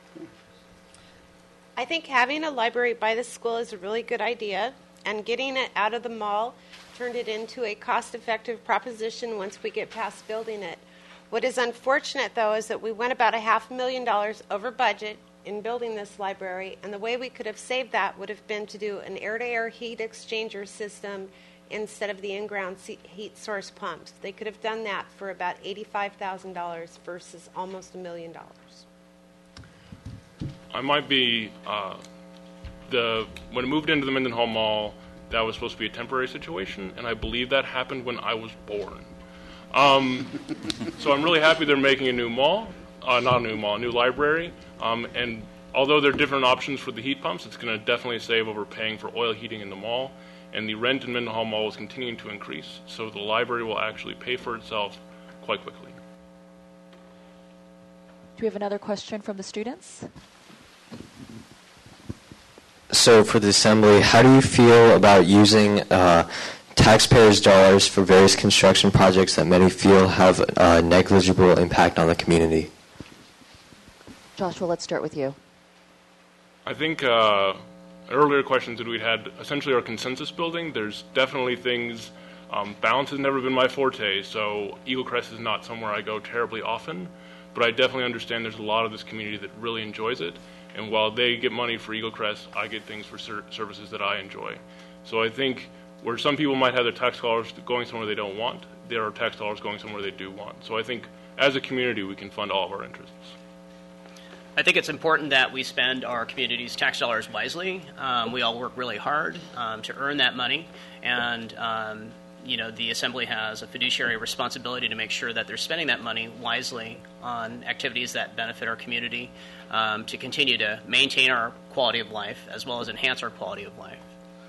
I think having a library by the school is a really good idea, and getting it out of the mall turned it into a cost-effective proposition once we get past building it. What is unfortunate, though, is that we went about a half a million dollars over budget in building this library, and the way we could have saved that would have been to do an air-to-air heat exchanger system instead of the in-ground heat source pumps. They could have done that for about eighty-five thousand dollars versus almost a million dollars. I might be, uh, the when it moved into the Mendenhall Mall, that was supposed to be a temporary situation, and I believe that happened when I was born. Um, so I'm really happy they're making a new mall, uh, not a new mall, a new library, um, and although there are different options for the heat pumps, it's going to definitely save over paying for oil heating in the mall, and the rent in Mendenhall Mall is continuing to increase, so the library will actually pay for itself quite quickly. Do we have another question from the students? So for the Assembly, how do you feel about using uh, taxpayers' dollars for various construction projects that many feel have a negligible impact on the community? Joshua, let's start with you. I think uh, earlier questions that we'd had essentially are consensus building. There's definitely things, um, balance has never been my forte, so Eagle Crest is not somewhere I go terribly often, but I definitely understand there's a lot of this community that really enjoys it. And while they get money for Eagle Crest, I get things for ser- services that I enjoy. So I think where some people might have their tax dollars going somewhere they don't want, there are tax dollars going somewhere they do want. So I think as a community, we can fund all of our interests. I think it's important that we spend our community's tax dollars wisely. Um, we all work really hard um, to earn that money, and um, you know, the Assembly has a fiduciary responsibility to make sure that they're spending that money wisely on activities that benefit our community, um, to continue to maintain our quality of life as well as enhance our quality of life.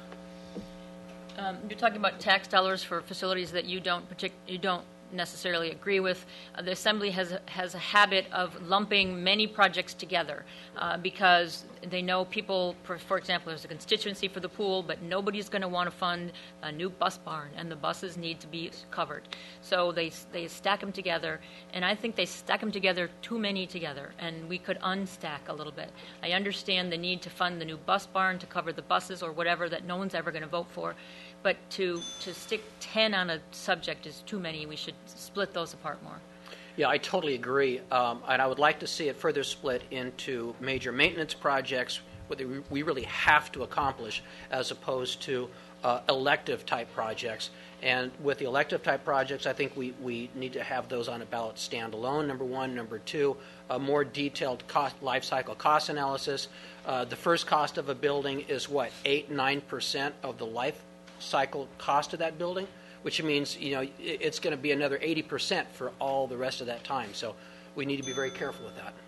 Um, you're talking about tax dollars for facilities that you don't partic- you don't necessarily agree with. Uh, the Assembly has a, has a habit of lumping many projects together uh, because they know people, for, for example, there's a constituency for the pool, but nobody's going to want to fund a new bus barn, and the buses need to be covered. So they they stack them together, and I think they stack them together too many together, and we could unstack a little bit. I understand the need to fund the new bus barn to cover the buses or whatever that no one's ever going to vote for, but to, to stick ten on a subject is too many. We should split those apart more. Yeah, I totally agree. Um, and I would like to see it further split into major maintenance projects, what we really have to accomplish, as opposed to uh, elective type projects. And with the elective type projects, I think we, we need to have those on a ballot standalone, number one. Number two, a more detailed cost, life cycle cost analysis. Uh, the first cost of a building is what, eight, nine percent of the life cycle cost of that building? which means, you know, it's going to be another eighty percent for all the rest of that time. So we need to be very careful with that.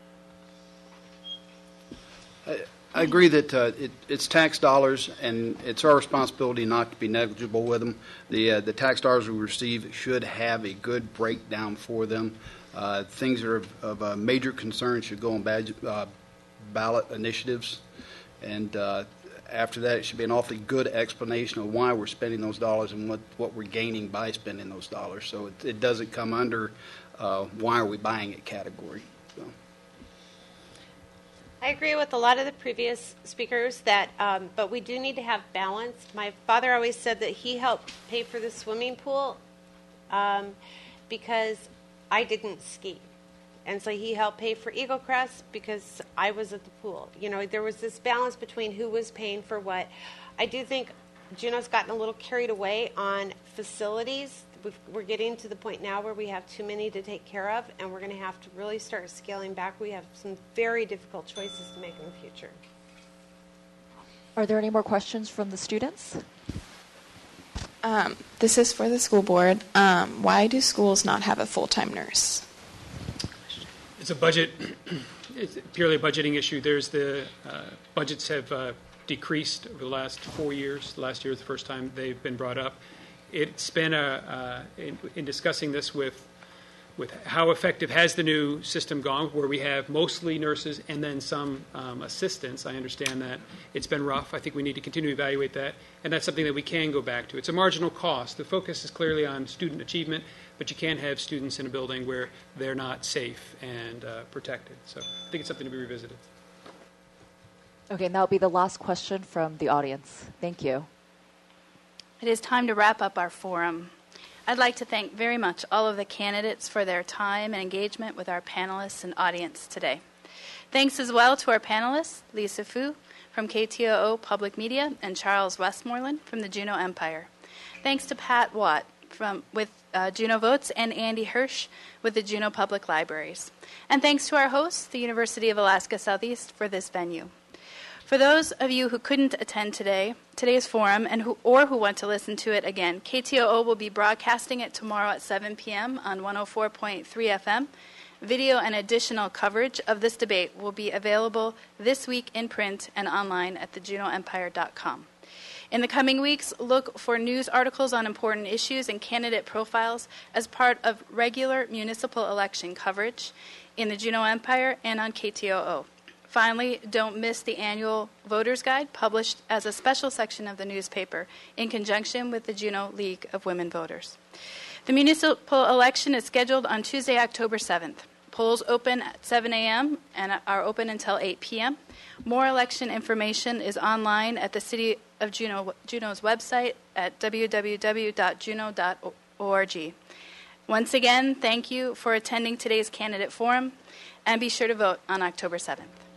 I, I agree that uh, it, it's tax dollars, and it's our responsibility not to be negligible with them. The uh, the tax dollars we receive should have a good breakdown for them. Uh, things that are of, of uh, major concern should go on bad, uh, ballot initiatives, and uh, after that, it should be an awfully good explanation of why we're spending those dollars and what, what we're gaining by spending those dollars. So it, it doesn't come under uh, why are we buying it category. So. I agree with a lot of the previous speakers that, um, but we do need to have balance. My father always said that he helped pay for the swimming pool um, because I didn't ski. And so he helped pay for Eagle Crest because I was at the pool. You know, there was this balance between who was paying for what. I do think Juneau's gotten a little carried away on facilities. We've, we're getting to the point now where we have too many to take care of, and we're going to have to really start scaling back. We have some very difficult choices to make in the future. Are there any more questions from the students? Um, this is for the school board. Um, why do schools not have a full-time nurse? It's a budget, it's purely a budgeting issue. There's the uh, budgets have uh, decreased over the last four years. Last year was the first time they've been brought up. It's been a, uh, in, in discussing this with with how effective has the new system gone, where we have mostly nurses and then some um, assistants. I understand that it's been rough. I think we need to continue to evaluate that, and that's something that we can go back to. It's a marginal cost. The focus is clearly on student achievement, but you can't have students in a building where they're not safe and uh, protected. So I think it's something to be revisited. Okay, and that'll be the last question from the audience. Thank you. It is time to wrap up our forum. I'd like to thank very much all of the candidates for their time and engagement with our panelists and audience today. Thanks as well to our panelists, Lisa Fu from K T O O Public Media and Charles Westmoreland from the Juneau Empire. Thanks to Pat Watt from with uh, Juneau Votes and Andy Hirsch with the Juneau Public Libraries. And thanks to our hosts, the University of Alaska Southeast, for this venue. For those of you who couldn't attend today, today's forum, and who, or who want to listen to it again, K T O O will be broadcasting it tomorrow at seven p.m. on one oh four point three F M. Video and additional coverage of this debate will be available this week in print and online at the juneau empire dot com. In the coming weeks, look for news articles on important issues and candidate profiles as part of regular municipal election coverage in the Juneau Empire and on K T O O. Finally, don't miss the annual Voters Guide published as a special section of the newspaper in conjunction with the Juneau League of Women Voters. The municipal election is scheduled on Tuesday, October seventh. Polls open at seven a.m. and are open until eight p.m. More election information is online at the City of Juneau, Juneau's website at w w w dot juneau dot org. Once again, thank you for attending today's candidate forum, and be sure to vote on October seventh.